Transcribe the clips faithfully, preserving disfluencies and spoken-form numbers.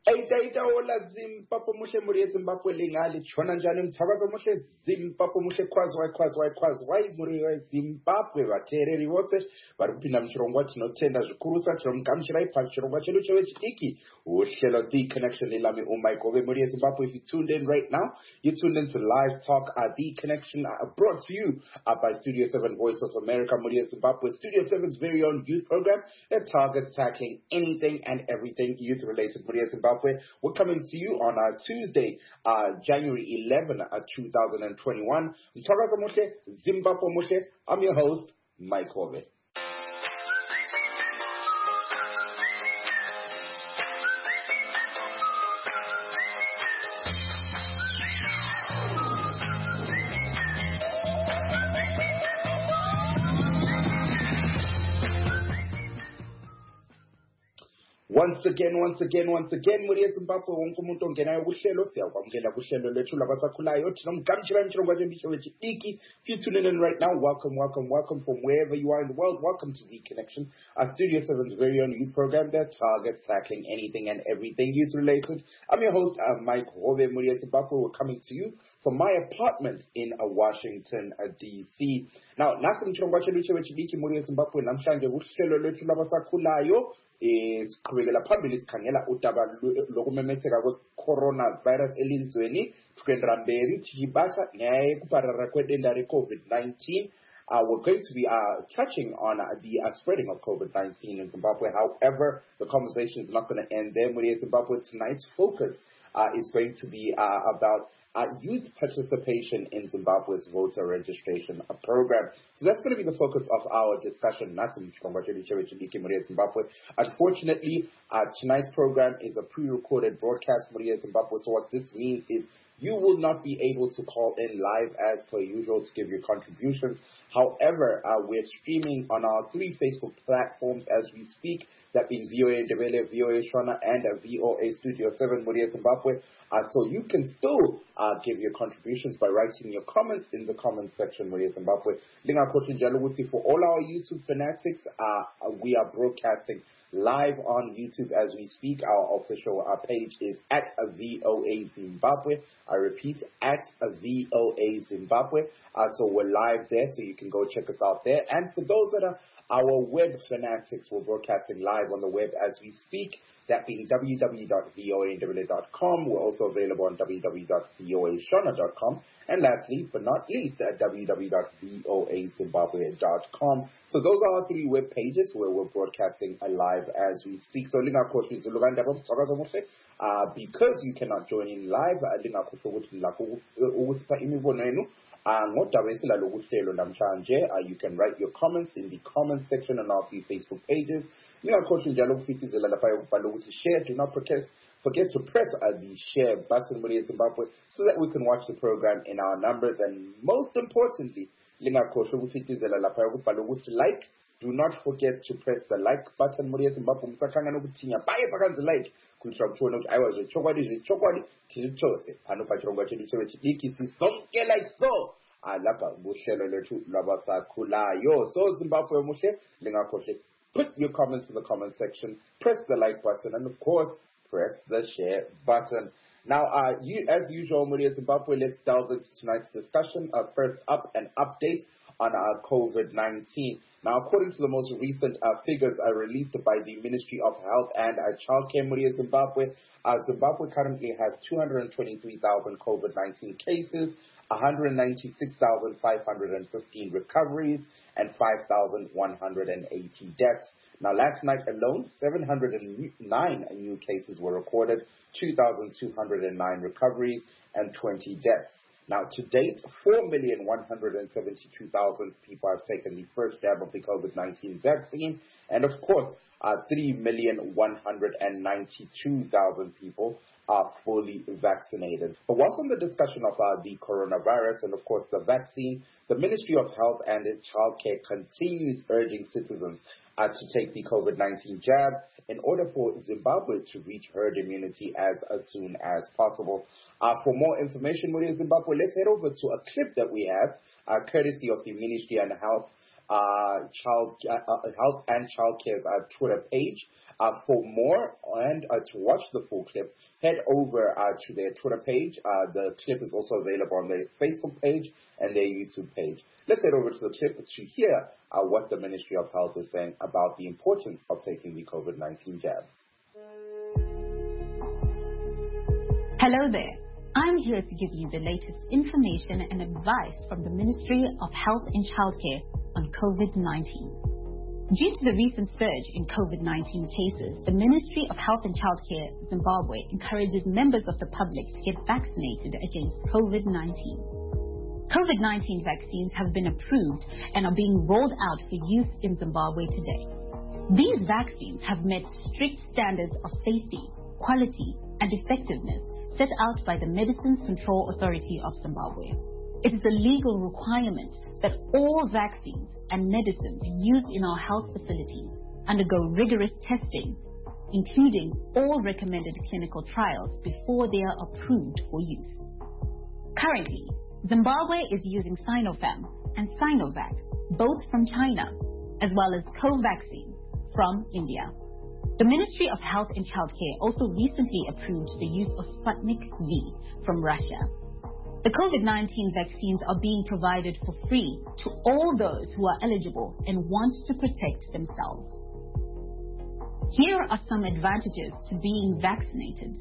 Eita ola Zimbabwe mushe muri Zimbabwe lingali chona njani mthakazo mushe Zimbabwe mushe kwazwa kwazwa kwazwa muri Zimbabwe vateereri vose vari kupinda muchirongwa tinotenda zvikurusa tinomugamuchirai pachirongwa chedu chevechidiki uhlelo The Connection lilami uMichael muri Zimbabwe. If you tuned in right now, you tuned in to Live Talk uh, The Connection uh, brought to you uh, by Studio seven Voice of America muri Zimbabwe. Studio seven's very own youth program that targets tackling anything and everything youth related muri Zimbabwe. We're coming to you on uh, Tuesday, uh, January eleventh, uh, two thousand twenty-one. Zimbabwe. I'm your host, Mike Horvath. Once again, once again, once again, muri Zimbabwe wonke umuntu ongenayo kuhlelo siyakwamukela kuhlelo lethu labasakhulayo tinomgamshira mchirongwa chembicho wechidiki. If you're tuning in right now, welcome, welcome, welcome from wherever you are in the world. Welcome to The Connection, our Studio seven's very own youth program that targets tackling anything and everything youth related. I'm your host, uh, Mike Horvath muri Zimbabwe. We're coming to you from my apartment in uh, Washington, uh, D C. Now, nasi mchirongwa chembicho wechidiki muri Zimbabwe namhlanje kuhlelo lethu labasakhulayo is kuqhubekela phambili sikhangela udaba lokumemetheka kwe-coronavirus elizweni twendra-mberi tshibasa ngekuparara kwedenda re-COVID nineteen. Uh, we're going to be uh, touching on uh, the uh, spreading of COVID nineteen in Zimbabwe. However, the conversation is not going to end there. Muri Zimbabwe, tonight's focus uh, is going to be uh, about Uh, youth participation in Zimbabwe's voter registration uh, program. So that's going to be the focus of our discussion. Unfortunately, uh, tonight's program is a pre-recorded broadcast for Zimbabwe. So what this means is you will not be able to call in live as per usual to give your contributions. However, uh, we're streaming on our three Facebook platforms as we speak, that being V O A Ndebele, V O A Shona, and uh, V O A Studio seven muri Zimbabwe. Uh, so you can still uh, give your contributions by writing your comments in the comment section muri Zimbabwe. For all our YouTube fanatics, uh, we are broadcasting live on YouTube as we speak. Our official uh, page is at a V O A Zimbabwe. I repeat, at a V O A Zimbabwe. Uh, so we're live there, so you can go check us out there. And for those that are our web fanatics, we're broadcasting live on the web as we speak, that being w w w dot v o a ndebele dot com. We're also available on w w w dot v o a shona dot com. And lastly, but not least, at w w w dot v o a zimbabwe dot com. So those are our three web pages where we're broadcasting live as we speak. So, uh, because you cannot join in live, Uh, you can write your comments in the comment section on our few Facebook pages. Share. Do not forget, forget to press uh, the share button so that we can watch the program in our numbers. And most importantly, like. Do not forget to press the like button. Like. I was a chokwadi, chokwadi, titose. Pano pachirongwa chedu chevechidiki sisonke like so. Alapa bushelo letu labasa kulayo. So Zimbabwe mushe lingakoshe. Put your comments in the comment section. Press the like button, and of course, press the share button. Now, uh, you, as usual, Muri Zimbabwe, let's delve into tonight's discussion. Uh, first up, an update on uh, COVID nineteen. Now, according to the most recent uh, figures uh, released by the Ministry of Health and uh, Childcare muri Zimbabwe, uh, Zimbabwe currently has two hundred twenty-three thousand COVID nineteen cases, one hundred ninety-six thousand five hundred fifteen recoveries, and five thousand one hundred eighty deaths. Now, last night alone, seven hundred nine new cases were recorded, two thousand two hundred nine recoveries, and twenty deaths. Now, to date, four million one hundred seventy-two thousand people have taken the first jab of the COVID nineteen vaccine. And, of course, uh, three million one hundred ninety-two thousand people are fully vaccinated. But whilst on the discussion of uh, the coronavirus and, of course, the vaccine, the Ministry of Health and Childcare continues urging citizens uh, to take the COVID nineteen jab in order for Zimbabwe to reach herd immunity as, as soon as possible. Uh, for more information, Muri Zimbabwe, let's head over to a clip that we have, uh, courtesy of the Ministry of Health uh, child uh, uh, health and childcare's uh, Twitter page. Uh, for more and uh, to watch the full clip, head over uh, to their Twitter page. Uh, the clip is also available on their Facebook page and their YouTube page. Let's head over to the clip to hear uh, what the Ministry of Health is saying about the importance of taking the COVID nineteen jab. Hello there. I'm here to give you the latest information and advice from the Ministry of Health and Childcare on COVID nineteen. Due to the recent surge in COVID nineteen cases, the Ministry of Health and Childcare Zimbabwe encourages members of the public to get vaccinated against COVID nineteen. COVID nineteen vaccines have been approved and are being rolled out for use in Zimbabwe today. These vaccines have met strict standards of safety, quality, and effectiveness set out by the Medicines Control Authority of Zimbabwe. It is a legal requirement that all vaccines and medicines used in our health facilities undergo rigorous testing, including all recommended clinical trials before they are approved for use. Currently, Zimbabwe is using Sinopharm and Sinovac, both from China, as well as Covaxin from India. The Ministry of Health and Childcare also recently approved the use of Sputnik V from Russia. The COVID nineteen vaccines are being provided for free to all those who are eligible and want to protect themselves. Here are some advantages to being vaccinated.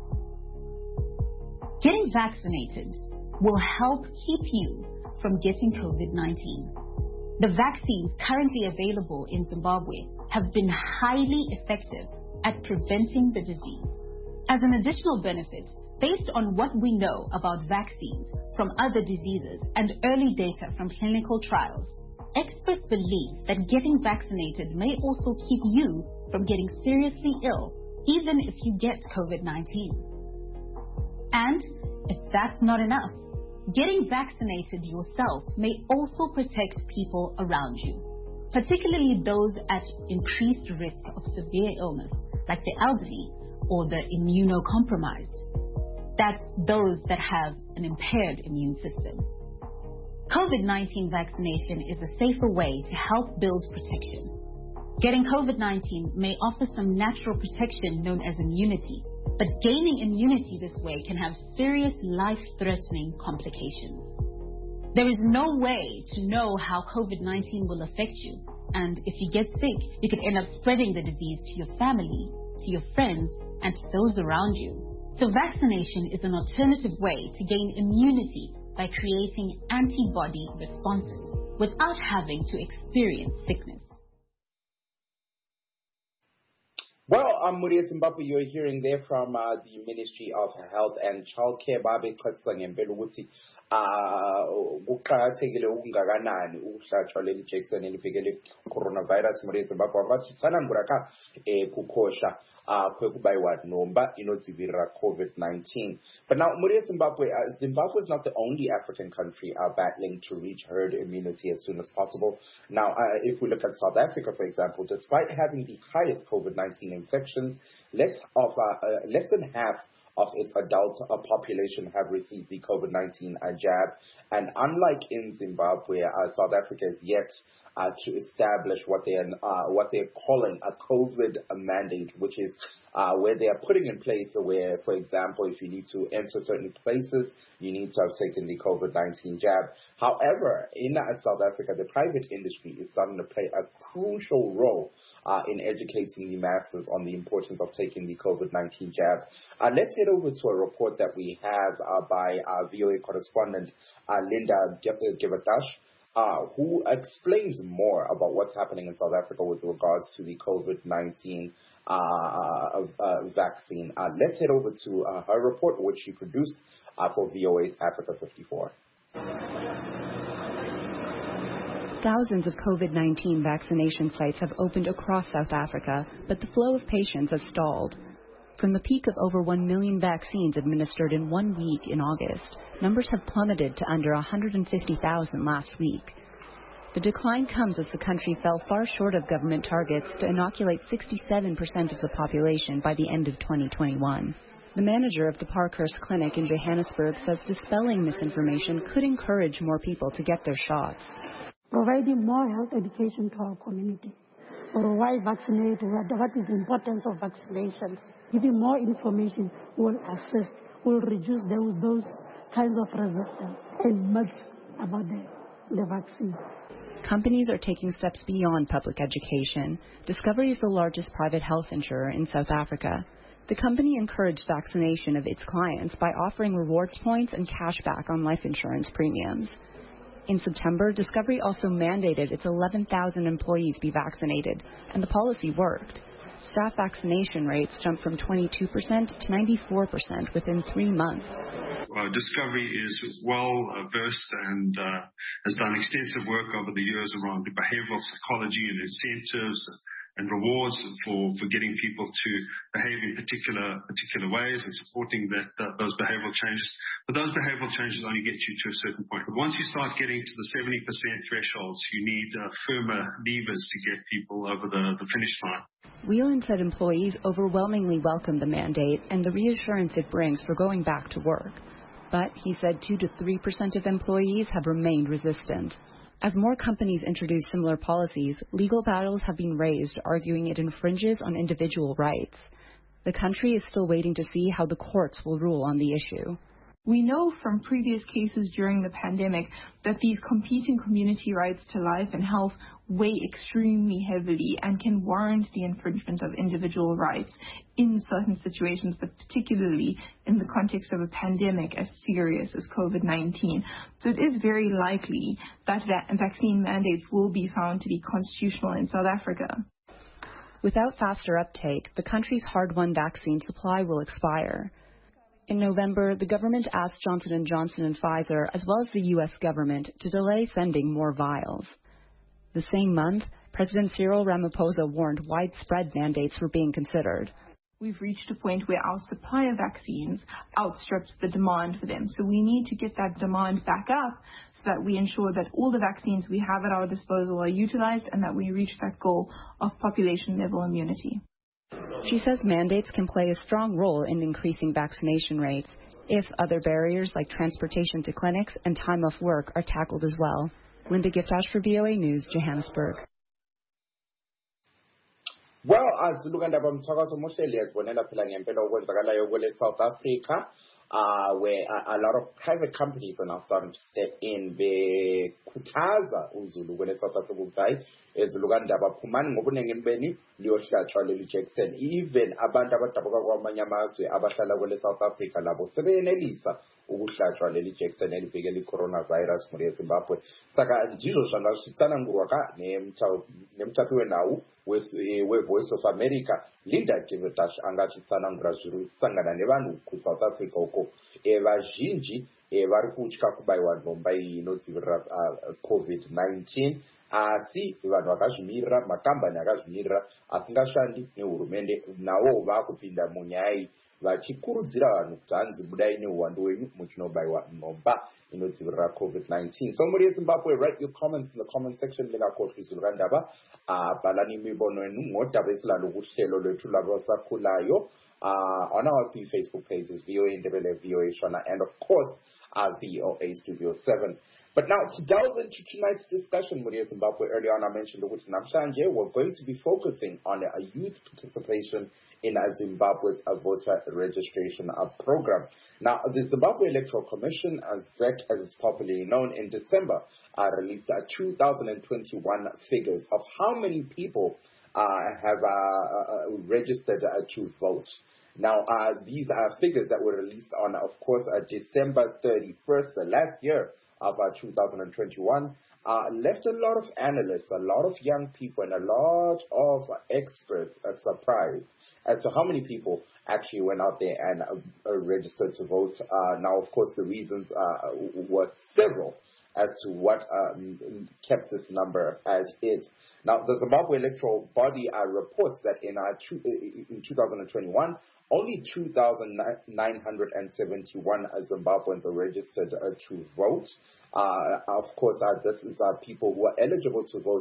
Getting vaccinated will help keep you from getting COVID nineteen. The vaccines currently available in Zimbabwe have been highly effective at preventing the disease. As an additional benefit, based on what we know about vaccines from other diseases and early data from clinical trials, experts believe that getting vaccinated may also keep you from getting seriously ill, even if you get COVID nineteen. And if that's not enough, getting vaccinated yourself may also protect people around you, particularly those at increased risk of severe illness, like the elderly or the immunocompromised. That's those that have an impaired immune system. COVID nineteen vaccination is a safer way to help build protection. Getting COVID nineteen may offer some natural protection known as immunity, but gaining immunity this way can have serious life-threatening complications. There is no way to know how COVID nineteen will affect you, and if you get sick, you could end up spreading the disease to your family, to your friends, and to those around you. So vaccination is an alternative way to gain immunity by creating antibody responses without having to experience sickness. Well, I'm Muria Zimbabwe. You're hearing there from uh, the Ministry of Health and Childcare. Babe xexisa ngempela ukuthi ah kuqhakathekile ukungakanani ukuhlatshwa leli jekiseni elivikela coronavirus Muria Zimbabwe bathi tsanani buraka eh kukhosha uh kwekubayiwa nomba inodzivirira COVID nineteen. But now Muria Zimbabwe uh, Zimbabwe is not the only African country uh, battling to reach herd immunity as soon as possible. Now uh, if we look at South Africa, for example, despite having the highest COVID nineteen infections, less of uh, uh, less than half of its adult uh, population have received the COVID nineteen uh, jab. And unlike in Zimbabwe, uh, South Africa is yet uh, to establish what they are uh, what they're calling a COVID mandate, which is uh, where they are putting in place where, for example, if you need to enter certain places, you need to have taken the COVID nineteen jab. However, in uh, South Africa, the private industry is starting to play a crucial role Uh, in educating the masses on the importance of taking the COVID nineteen jab. Uh, let's head over to a report that we have uh, by uh, V O A correspondent uh, Linda Givadash, uh, who explains more about what's happening in South Africa with regards to the COVID nineteen uh, uh, vaccine. Uh, let's head over to uh, her report, which she produced uh, for V O A's Africa fifty-four. Thousands of COVID nineteen vaccination sites have opened across South Africa, but the flow of patients has stalled. From the peak of over one million vaccines administered in one week in August, numbers have plummeted to under one hundred fifty thousand last week. The decline comes as the country fell far short of government targets to inoculate sixty-seven percent of the population by the end of twenty twenty-one. The manager of the Parkhurst Clinic in Johannesburg says dispelling misinformation could encourage more people to get their shots. Providing more health education to our community, or why vaccinate, what, what is the importance of vaccinations. Giving more information will assist, will reduce those, those kinds of resistance and myths about the, the vaccine. Companies are taking steps beyond public education. Discovery is the largest private health insurer in South Africa. The company encouraged vaccination of its clients by offering rewards points and cash back on life insurance premiums. In September, Discovery also mandated its eleven thousand employees be vaccinated, and the policy worked. Staff vaccination rates jumped from twenty-two percent to ninety-four percent within three months. Uh, Discovery is well uh, versed and uh, has done extensive work over the years around the behavioral psychology and incentives and rewards for, for getting people to behave in particular particular ways and supporting that uh, those behavioral changes. But those behavioral changes only get you to a certain point. But once you start getting to the seventy percent thresholds, you need uh, firmer levers to get people over the, the finish line. Whelan said employees overwhelmingly welcomed the mandate and the reassurance it brings for going back to work. But he said two to three percent of employees have remained resistant. As more companies introduce similar policies, legal battles have been raised, arguing it infringes on individual rights. The country is still waiting to see how the courts will rule on the issue. We know from previous cases during the pandemic that these competing community rights to life and health weigh extremely heavily and can warrant the infringement of individual rights in certain situations, but particularly in the context of a pandemic as serious as COVID nineteen. So it is very likely that va- vaccine mandates will be found to be constitutional in South Africa. Without faster uptake, the country's hard-won vaccine supply will expire. In November, the government asked Johnson and Johnson and Pfizer, as well as the U S government, to delay sending more vials. The same month, President Cyril Ramaphosa warned widespread mandates were being considered. We've reached a point where our supply of vaccines outstrips the demand for them. So we need to get that demand back up so that we ensure that all the vaccines we have at our disposal are utilized and that we reach that goal of population-level immunity. She says mandates can play a strong role in increasing vaccination rates if other barriers like transportation to clinics and time off work are tackled as well. Linda Giftash for V O A News, Johannesburg. Well, as lukandaba mthakazo mohleli yazibonela phela ngempela okwenzakalayo kwele South Africa, uh, where a, a lot of private companies are now starting to step in. Bekhuthaza uZulu kwele South Africa ukuthi ezilukandaba phumani ngobunengi beni liyohlatshwa leli Jackson. Even abantu abadabuka kwamanye amazwe abahlala kwele South Africa labo sebenelisa ukuhlatshwa leli Jackson elivikela i-coronavirus muri eZimbabwe. Saka ndizo zvangasitsana ngurwaka nemthathu wenawu we-Voice of America, Linda Giftash angachitsana ngrazviru sangana nevanhu ku-South Africa uko vazhinji vari kutya kubaiwa nhomba inodzivirira COVID nineteen, asi vanhu vakazvimirira, makambani akazvimirira asingashandi nehurumende nawo vakupinda munyaya iyi vachikurudzira vanhu kuti hanzi budai neuwandu hwenyu muchinobaiwa nhomba inodzivirira COVID nineteen. So muri eZimbabwe, write your comments in the comment section. Lingakohli izulukandaba bhalani imibono yenu ngodaba esilalo kuhlelo lwethu lwabasakhulayo on our three Facebook pages, V O A Ndebele, V O A Shona, and of course our V O A Studio seven. But now, to delve into tonight's discussion with Zimbabwe, earlier on I mentioned that Namshanje, we're going to be focusing on a youth participation in Zimbabwe's voter registration program. Now, the Zimbabwe Electoral Commission, as Z E C as it's popularly known, in December uh, released uh, two thousand twenty-one figures of how many people uh, have uh, uh, registered uh, to vote. Now, uh, these are figures that were released on, of course, uh, December thirty-first, the last year of uh, two thousand twenty-one, uh, left a lot of analysts, a lot of young people, and a lot of experts uh, surprised as to how many people actually went out there and uh, uh, registered to vote. Uh, now, of course, the reasons uh, were several as to what um, kept this number as is. Now, the Zimbabwe Electoral Body uh, reports that in, uh, two, in two thousand twenty-one, only two thousand nine hundred seventy-one Zimbabweans are registered uh, to vote. Uh, of course, uh, this is uh, people who are eligible to vote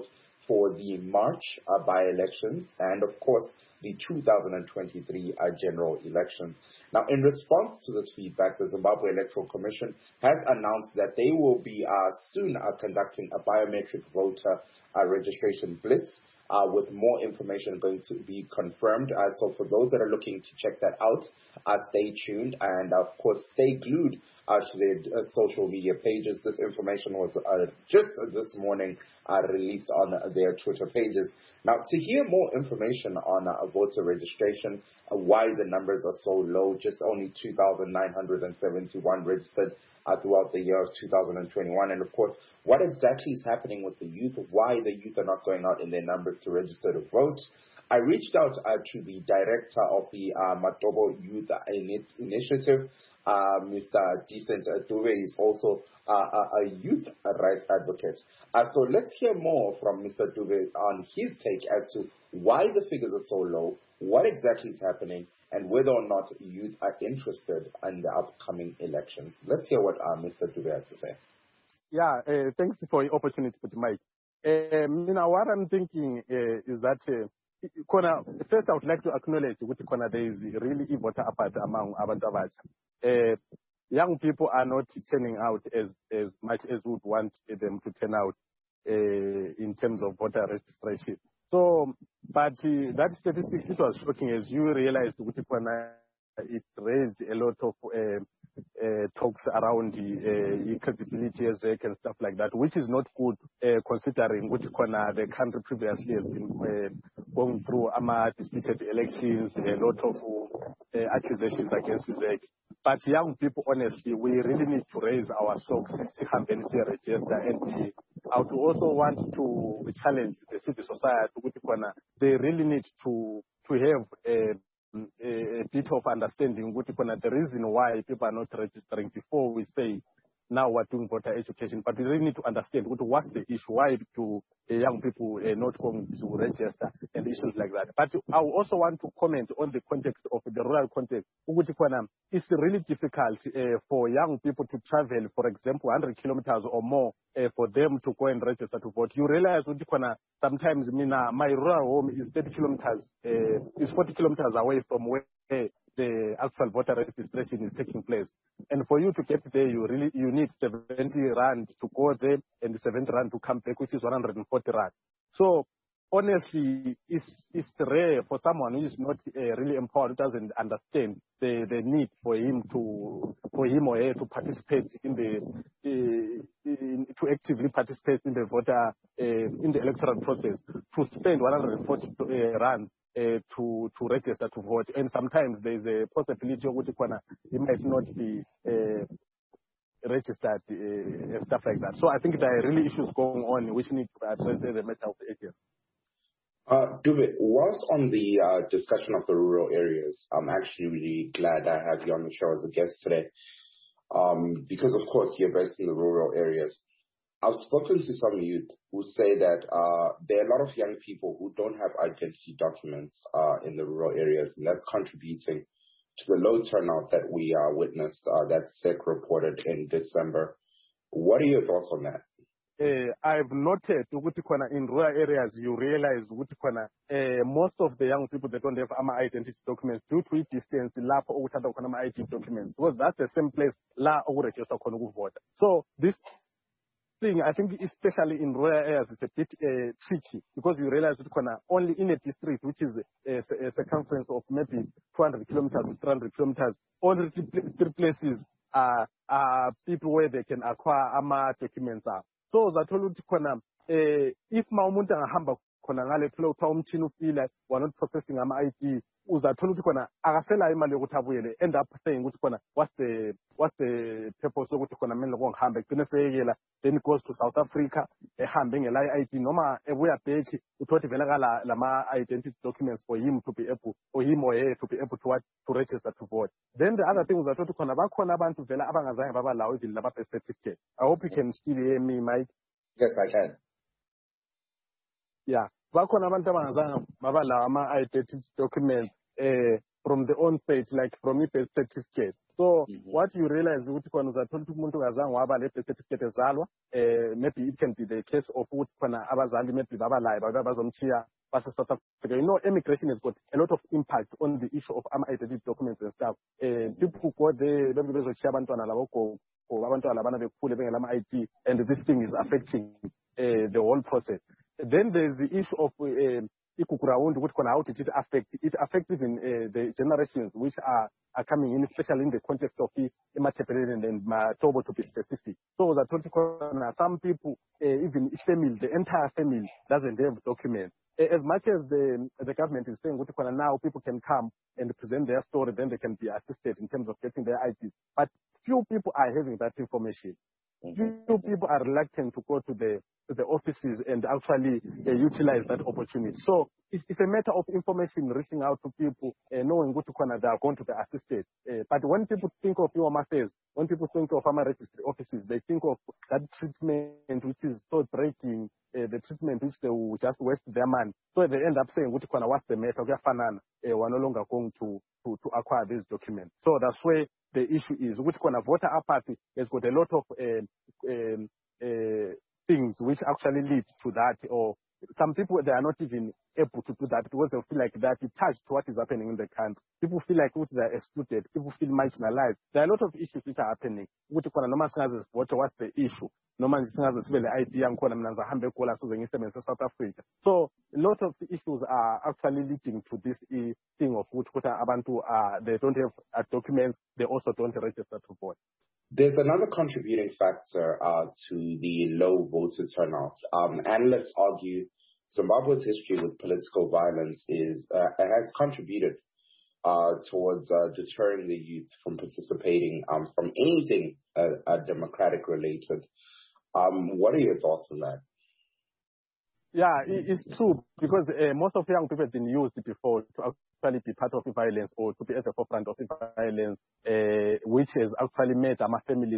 for the March uh, by-elections and, of course, the two thousand twenty-three uh, general elections. Now, in response to this feedback, the Zimbabwe Electoral Commission has announced that they will be uh, soon uh, conducting a biometric voter uh, registration blitz, uh, with more information going to be confirmed. Uh, so for those that are looking to check that out, uh, stay tuned and, of course, stay glued uh, to their uh, social media pages. This information was uh, just uh, this morning uh, released on uh, their Twitter pages. Now, to hear more information on uh, voter registration, uh, why the numbers are so low, just only two thousand nine hundred seventy-one registered uh, throughout the year of two thousand twenty-one, and of course, what exactly is happening with the youth, why the youth are not going out in their numbers to register to vote. I reached out uh, to the director of the uh, Matobo Youth Initiative, uh, Mister Decent Dube. Is also uh, a youth rights advocate. Uh, so let's hear more from Mister Dube on his take as to why the figures are so low, what exactly is happening, and whether or not youth are interested in the upcoming elections. Let's hear what uh, Mister Dube has to say. Yeah, uh, thanks for the opportunity, Mike. Uh, you know, what I'm thinking uh, is that uh, Kona, first I would like to acknowledge that Kona, there is really a voter apathy among Abantu Abatsha. Uh, young people are not turning out as, as much as we would want them to turn out uh, in terms of voter registration. So, but uh, that statistics, it was shocking as you realized Kona, it raised a lot of uh, uh, talks around the uh, credibility and stuff like that, which is not good uh, considering which corner the country previously has been uh, going through ama disputed elections, a lot of uh, accusations against Zek. But young people, honestly, we really need to raise our socks, register, and I would also want to challenge the civil society, which corner they really need to to have a A, a bit of understanding what the reason why people are not registering before we say now we're doing voter education, but we really need to understand what what's the issue, why do uh, young people uh, not going to register and issues like that. But I also want to comment on the context of the rural context. It's really difficult uh, for young people to travel, for example, one hundred kilometers or more uh, for them to go and register to vote. You realize sometimes my rural home is thirty kilometers, uh, is forty kilometers away from where the actual voter registration is taking place. And for you to get there, you really you need seventy rand to go there and seventy rand to come back, which is one hundred forty rand. So honestly, it's, it's rare for someone who is not uh, really empowered, doesn't understand the, the need for him to for him or her to participate in the uh, in, to actively participate in the voter uh, in the electoral process, to spend one hundred forty uh, rand. Uh, to to register to vote, and sometimes there is a possibility of he might not be uh, registered uh, and stuff like that. So I think there are really issues going on which need to address the matter of the area. Uh, Dube, whilst on the uh, discussion of the rural areas, I'm actually really glad I have you on the show as a guest today, um, because of course you're based in the rural areas. I've spoken to some youth who say that uh, there are a lot of young people who don't have identity documents uh, in the rural areas, and that's contributing to the low turnout that we uh, witnessed, uh, that S E C reported in December. What are your thoughts on that? Uh, I've noted in rural areas, you realize uh, most of the young people that don't have ama identity documents due to distance, la identity documents, because that's the same place la vote. So this thing, I think, especially in rural areas, it's a bit uh, tricky because you realize that only in a district which is a, a circumference of maybe two hundred kilometers to three hundred kilometers, only three places are, are people where they can acquire ama documents are. So that will uh, if Maumunta Hamba Konangale flow Tom Chinu feel like we're not processing ama I D, uzathola ukuthi khona akasela imali yokuthi abuyele, end up saying ukuthi khona what's the what's the purpose ukuthi khona mina ngokuhamba egcine seyekela, then goes to South Africa ehambe ngela I D noma ebuya back uthothi vela kala lama identity documents for him to be able or him or her to be able to what to register to vote. Then the other thing uzathola ukuthi khona bakhona abantu vela abangazange babalawo even laba birth certificate. I hope you can still hear me, Mike. Yes, I can. Yeah. Bakhona abantu abangazange babalawo ama identity documents eh from the onset, like from a birth certificate. So Mm-hmm. what you realize ukuthi khona uzathola ukuthi umuntu ungazange waba le birth certificate ezalwa, uh, maybe it can be the case of ukuthi khona abazali maybe babalaye babe bazomchiya base South Africa. You know, immigration has got a lot of impact on the issue of ama identity documents and stuff. Uh, people go there, maybe bezochiya abantwana labo go or abantwana labana bekhule bengelama I D, and this thing is affecting uh, the whole process. Then there's the issue of uh, how did it affect? It affects even uh, the generations which are, are coming in, especially in the context of the Imatepelele and Matobo to be specific. So that some people, uh, even family, the entire family doesn't have documents. As much as the the government is saying now people can come and present their story, then they can be assisted in terms of getting their I Ds. But few people are having that information. Few people are reluctant to go to the to the offices and actually uh, utilize that opportunity. So it's, it's a matter of information reaching out to people, uh, knowing what they are going to be assisted. Uh, but when people think of your affairs, when people think of our registry offices, they think of that treatment which is so breaking, uh, the treatment which they will just waste their money. So they end up saying, what's the matter? We're no longer going to, to, to acquire these documents. So that's where the issue is. Which kind of voter apathy has got a lot of uh, um, uh, things which actually lead to that, or some people, they are not even able to do that because they feel like they're attached to what is happening in the country. People feel like they're excluded. People feel marginalized. There are a lot of issues which are happening. What's the issue? No man has a idea and South Africa. So a lot of the issues are actually leading to this thing of which Abantu are, they don't have documents, they also don't register to vote. There's another contributing factor uh, to the low voter turnout. Um, analysts argue Zimbabwe's history with political violence is uh, has contributed uh, towards uh, deterring the youth from participating um, from anything uh, uh, democratic related. Um, what are your thoughts on that? Yeah, it, it's true because uh, most of young people have been used before to actually be part of the violence or to be at the forefront of the violence, uh, which has actually made our families,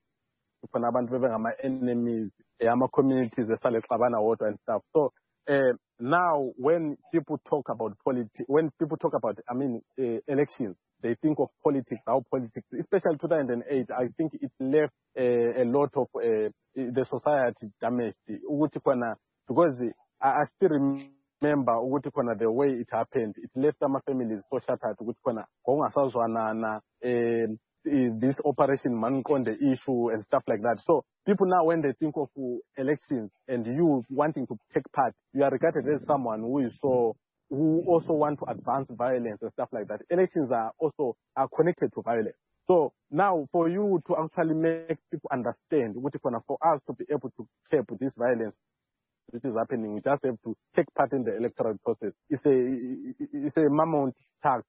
our enemies, our communities, and stuff. So uh, now when people talk about politics, when people talk about, I mean, uh, elections, they think of politics, how politics, especially two thousand eight, I think it left uh, a lot of uh, the society damaged. Because I, I still remember the way it happened. It left some families so shattered. This operation Mankonde issue and stuff like that. So people now, when they think of elections and you wanting to take part, you are regarded as someone who is so who also want to advance violence and stuff like that. Elections are also are connected to violence. So now for you to actually make people understand, for us to be able to curb this violence which is happening, we just have to take part in the electoral process. It's a it's a mammoth task.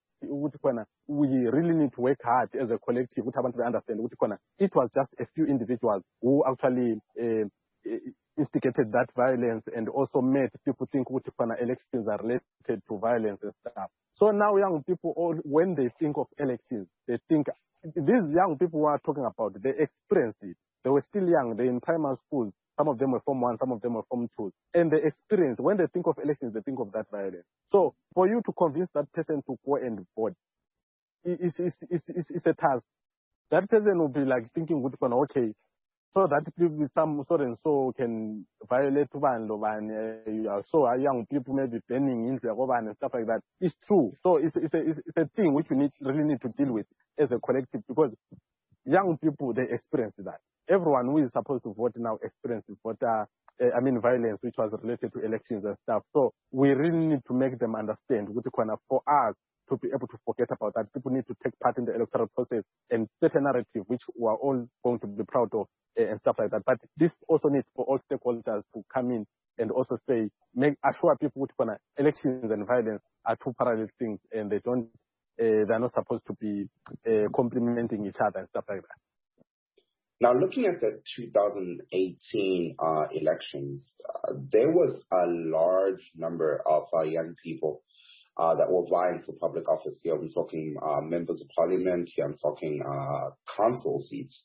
We really need to work hard as a collective. We have to understand. It was just a few individuals who actually uh, instigated that violence and also made people think elections are related to violence and stuff. So now young people, all, when they think of elections, they think, these young people who are talking about, they experienced it. They were still young. They're in primary schools. Some of them were Form one, some of them were Form two. And they experience, when they think of elections, they think of that violence. So for you to convince that person to go and vote, it's, it's, it's, it's, it's a task. That person will be like thinking, okay, so that people, some so and so can violate one, uh, so young people may be burning into and stuff like that. It's true. So it's, it's, a, it's a thing which we need, really need to deal with as a collective, because young people, they experience that. Everyone who is supposed to vote now experiences voter, uh, I mean, violence, which was related to elections and stuff. So we really need to make them understand, for us to be able to forget about that. People need to take part in the electoral process and set a narrative which we are all going to be proud of uh, and stuff like that. But this also needs for all stakeholders to come in and also say, make assure people that elections and violence are two parallel things, and they don't, uh, they're not supposed to be uh, complementing each other and stuff like that. Now, looking at the two thousand eighteen uh, elections, uh, there was a large number of uh, young people uh, that were vying for public office. Here I'm talking uh, members of parliament. Here I'm talking uh, council seats.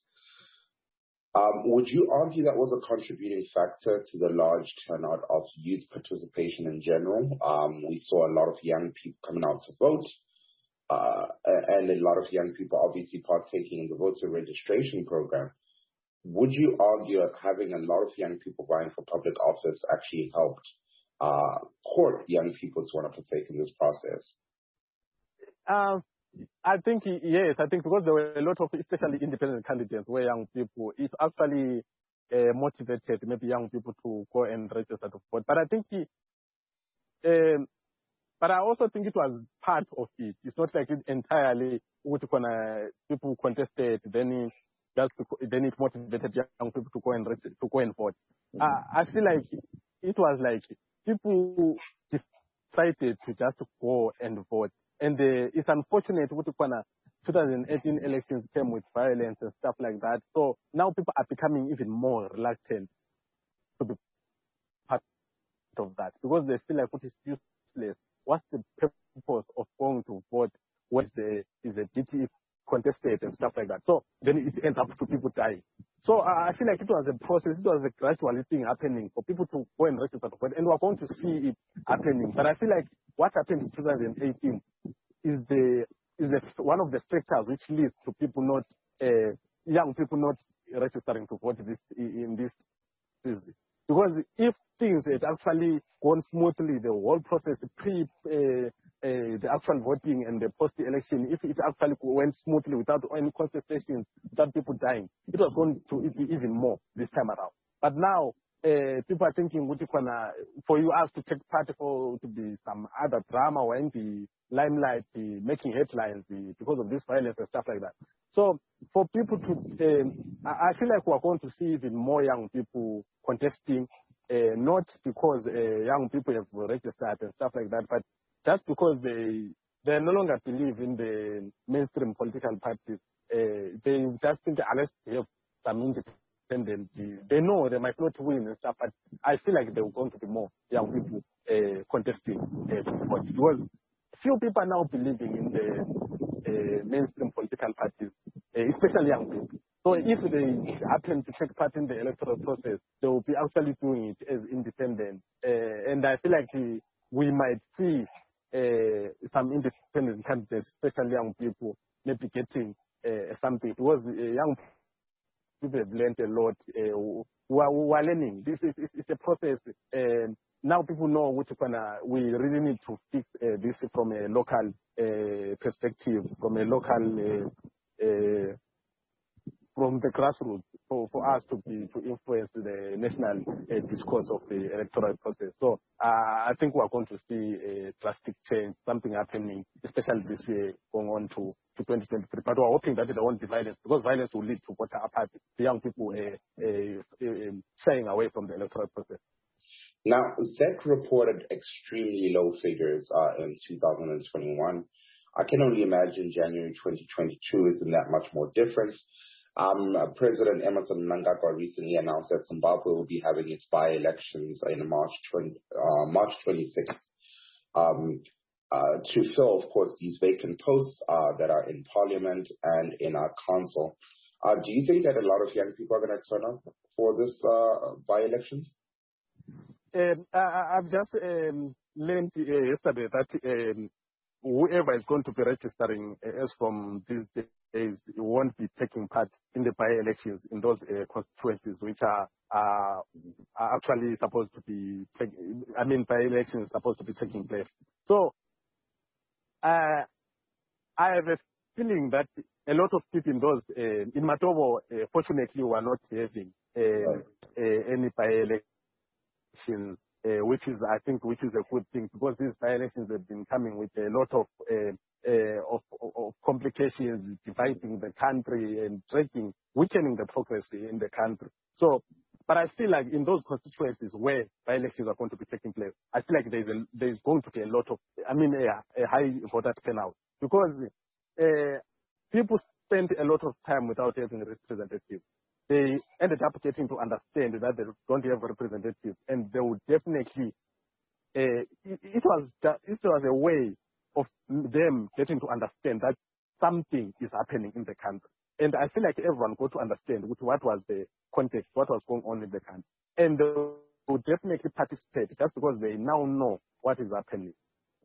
Um, would you argue that was a contributing factor to the large turnout of youth participation in general? Um, we saw a lot of young people coming out to vote. uh, and a lot of young people obviously partaking in the voter registration program. Would you argue that having a lot of young people vying for public office actually helped uh, court young people to want to partake in this process? Uh, I think, yes, I think because there were a lot of, especially independent candidates, where young people, it's actually uh, motivated maybe young people to go and register to vote. But I think, um, but I also think it was part of it. It's not like it entirely, people contested, then just then it motivated young people to go and register, to go and vote. Uh, I feel like it was like people decided to just go and vote. And uh, it's unfortunate what twenty eighteen elections came with violence and stuff like that. So now people are becoming even more reluctant to be part of that because they feel like it is useless. What's the purpose of going to vote when the is a duty contested and stuff like that? So then it ends up to people dying. So uh, I feel like it was a process, it was a gradual thing happening for people to go and register to vote, and we're going to see it happening. But I feel like what happened in twenty eighteen is the is the, one of the factors which leads to people not uh, young people not registering to vote this in this season. Because if things had actually gone smoothly, the whole process pre uh, uh, the actual voting and the post-election, if it actually went smoothly without any contestations, without people dying, it was going to be even more this time around. But now, uh, people are thinking, for you us to take part for to be some other drama or in the limelight, the making headlines the, because of this violence and stuff like that. So for people to, um, I feel like we're going to see even more young people contesting, uh, not because uh, young people have registered and stuff like that, but just because they they no longer believe in the mainstream political parties. Uh, they just think unless they have some independent, they know they might not win and stuff, but I feel like there are going to be more young people uh, contesting uh, because few people are now believing in the uh, mainstream political parties, uh, especially young people. So if they happen to take part in the electoral process, they will be actually doing it as independent. Uh, and I feel like we, we might see uh, some independent candidates, especially young people, maybe getting uh, something. Because uh, young people have learned a lot. Uh, we, are, we are learning. This is it's a process. Uh, now people know which one, uh, we really need to fix uh, this from a local uh, perspective, from a local uh, uh, from the grassroots for, for us to be to influence the national uh, discourse of the electoral process. So uh, I think we are going to see a drastic change, something happening, especially this year going on to, to twenty twenty-three. But we're hoping that there won't be violence because violence will lead to voter apathy, the young people uh, uh, uh, shying away from the electoral process. Now, Z E C reported extremely low figures uh, in two thousand twenty-one. I can only imagine January twenty twenty-two isn't that much more different. Um, President Emmerson Mnangagwa recently announced that Zimbabwe will be having its by-elections in March twenty-sixth um, uh, to fill, of course, these vacant posts uh, that are in Parliament and in our council. Uh, do you think that a lot of young people are going to turn up for this uh, by-elections? Um, I, I've just um, learned uh, yesterday that um, whoever is going to be registering uh, as from these days won't be taking part in the by-elections in those uh, constituencies which are, uh, are actually supposed to be, take, I mean, by-elections supposed to be taking place. So uh, I have a feeling that a lot of people in those, uh, in Matobo, uh, fortunately, were not having uh, uh, any by-elections. Uh, which is, I think, which is a good thing because these by-elections have been coming with a lot of, uh, uh, of, of complications, dividing the country and dragging, weakening the progress in the country. So, but I feel like in those constituencies where by-elections are going to be taking place, I feel like there's a, there's going to be a lot of, I mean, a, a high voter turnout because uh, people spend a lot of time without having representatives. They ended up getting to understand that they don't have representatives, and they would definitely. Uh, it, it was just, it was a way of them getting to understand that something is happening in the country, and I feel like everyone got to understand what was the context, what was going on in the country, and they would definitely participate just because they now know what is happening.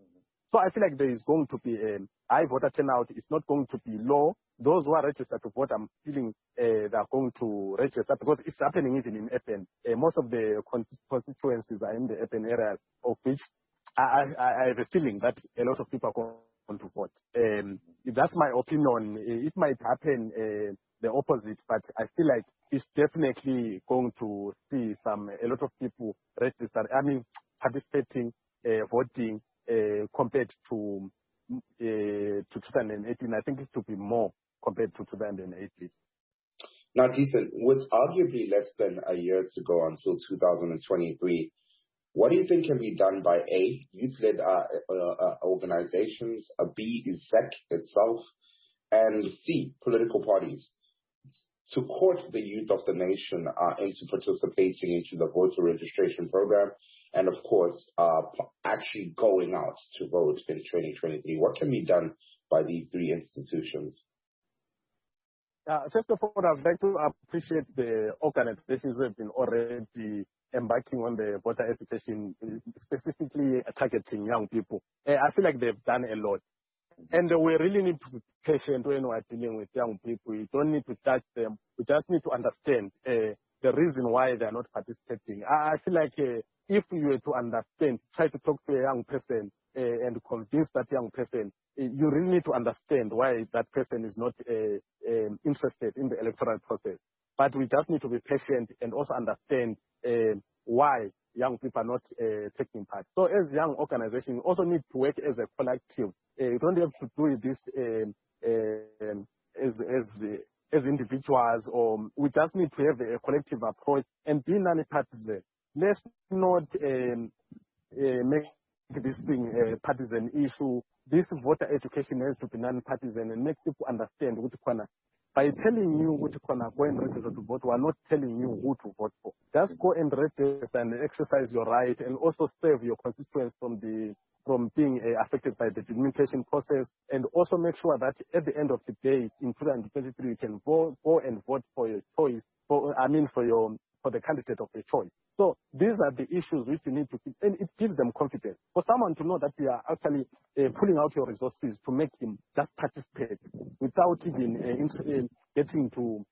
So I feel like there is going to be a high voter turnout. It's not going to be low. Those who are registered to vote, I'm feeling uh, they are going to register because it's happening even in urban. Uh, most of the constituencies are in the urban areas, of which I, I, I have a feeling that a lot of people are going to vote. Um, that's my opinion. It might happen uh, the opposite, but I feel like it's definitely going to see some a lot of people register. I mean, participating, uh, voting uh, compared to uh, to two thousand eighteen. I think it should be more compared to two thousand eighteen. Now, decent. With arguably less than a year to go until two thousand twenty-three, what do you think can be done by A, youth-led uh, uh, uh, organizations, uh, B, Z E C itself, and C, political parties, to court the youth of the nation uh, into participating into the voter registration program and, of course, uh, actually going out to vote in twenty twenty-three? What can be done by these three institutions? Uh, first of all, I'd like to appreciate the organizations who have been already embarking on the voter education, specifically targeting young people. Uh, I feel like they've done a lot. And uh, we really need to be patient when we're dealing with young people. We don't need to judge them. We just need to understand uh, the reason why they're not participating. I, I feel like uh, if you were to understand, try to talk to a young person uh, and convince that young person, uh, you really need to understand why that person is not uh, um, interested in the electoral process. But we just need to be patient and also understand uh, why young people are not uh, taking part. So as young organizations, you also need to work as a collective. Uh, you don't have to do this um, uh, as, as, uh, as individuals, or we just need to have a collective approach and be non-partisan. Let's not um, uh, make this thing a partisan issue. This voter education has to be non-partisan and make people understand which corner. By telling you which corner go and register to vote, we are not telling you who to vote for. Just go and register and exercise your right, and also save your constituents from the from being uh, affected by the delimitation process, and also make sure that at the end of the day, in two thousand twenty-three, you can go, go and vote for your choice, for, I mean for your for the candidate of your choice. So these are the issues which you need to keep, and it gives them confidence. For someone to know that you are actually uh, pulling out your resources to make him just participate without even uh, in, uh, getting to,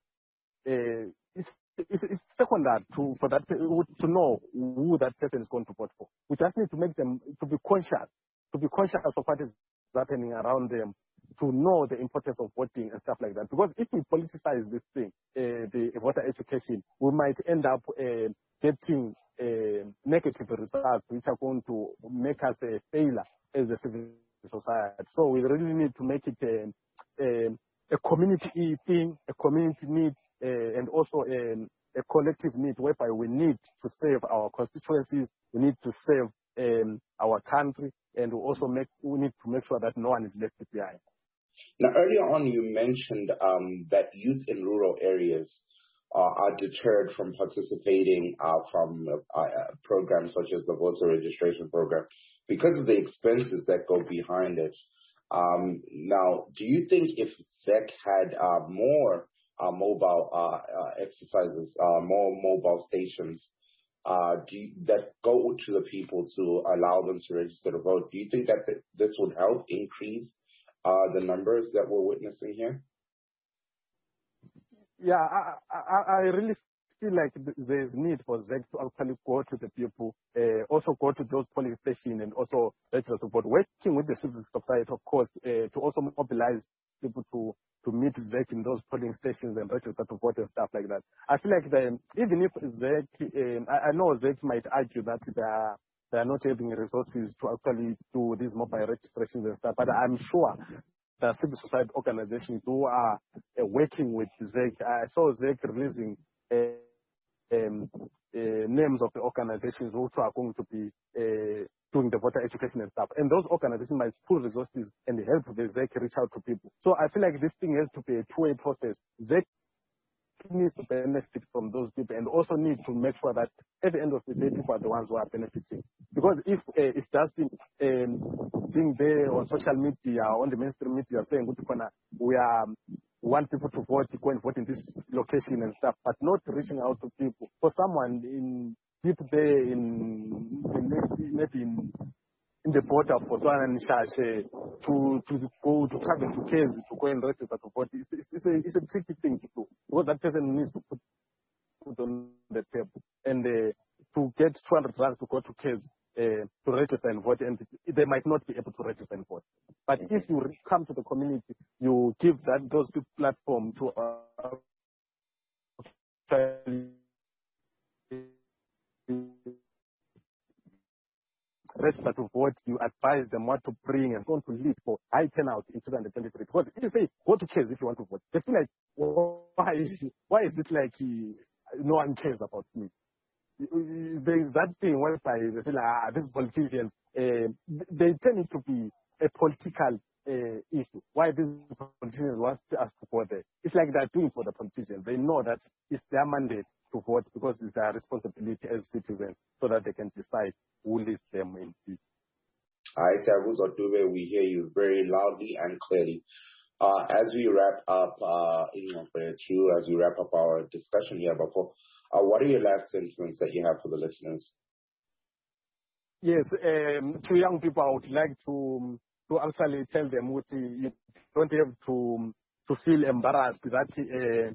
uh, it's, it's, it's secondary to, for that to know who that person is going to vote for. We just need to make them, to be conscious, to be conscious of what is happening around them, to know the importance of voting and stuff like that. Because if we politicize this thing, uh, the voter education, we might end up uh, getting uh, negative results which are going to make us a failure as a civil society. So we really need to make it a, a, a community thing, a community need, uh, and also a, a collective need whereby we need to save our constituencies, we need to save um, our country, and we also make, we need to make sure that no one is left behind. Now, earlier on, you mentioned um, that youth in rural areas uh, are deterred from participating uh, from uh, uh, programs such as the voter registration program because of the expenses that go behind it. Um, now, do you think if Z E C had uh, more uh, mobile uh, uh, exercises, uh, more mobile stations uh, do you, that go to the people to allow them to register to vote, do you think that th- this would help increase Uh, the numbers that we're witnessing here? Yeah, I, I, I really feel like there's need for Z E C to actually go to the people, uh, also go to those polling stations and also register to vote, working with the civil society, of course, uh, to also mobilize people to, to meet Z E C in those polling stations and register to vote and stuff like that. I feel like the, even if Z E C, uh, I, I know Z E C might argue that they are They are not having resources to actually do these mobile registrations and stuff, but I'm sure the civil society organizations who are uh, working with Z E C, I saw Z E C releasing uh, um, uh, names of the organizations who are going to be uh, doing the voter education and stuff. And those organizations might pool resources and help the Z E C reach out to people. So I feel like this thing has to be a two-way process. Z E C needs to benefit from those people and also need to make sure that at the end of the day, people are the ones who are benefiting. Because if uh, it's just been, um, being there on social media, on the mainstream media, saying we are we want people to vote, go and vote in this location and stuff, but not reaching out to people. For someone in deep there in, in maybe in in the border of Botswana and Shashe to, to go to travel to Caves to go and register to vote. It's, it's, it's, a, it's a tricky thing to do because that person needs to put, put on the table. And uh, to get two hundred rands to go to Caves uh, to register and vote, and they might not be able to register and vote. But if you come to the community, you give that those people platform to uh, register to vote, you advise them what to bring and going to lead for high turnout in two thousand twenty-three. Because if you say, go to Caves if you want to vote, they feel like, why is, why is it like he, no one cares about me? There is that thing whereby they feel like, ah, these politicians, uh, they tend to be a political uh, issue. Why these politicians want us to vote there? It's like they're doing for the politicians. They know that it's their mandate to vote because it's their responsibility as citizens so that they can decide who leads them in peace. Hi, Savuzo Dube, we hear you very loudly and clearly. Uh, as we wrap up, uh, you know, you, as we wrap up our discussion here, Bako, uh, what are your last sentiments that you have for the listeners? Yes, um, to young people, I would like to to actually tell them what you don't have to to feel embarrassed that uh,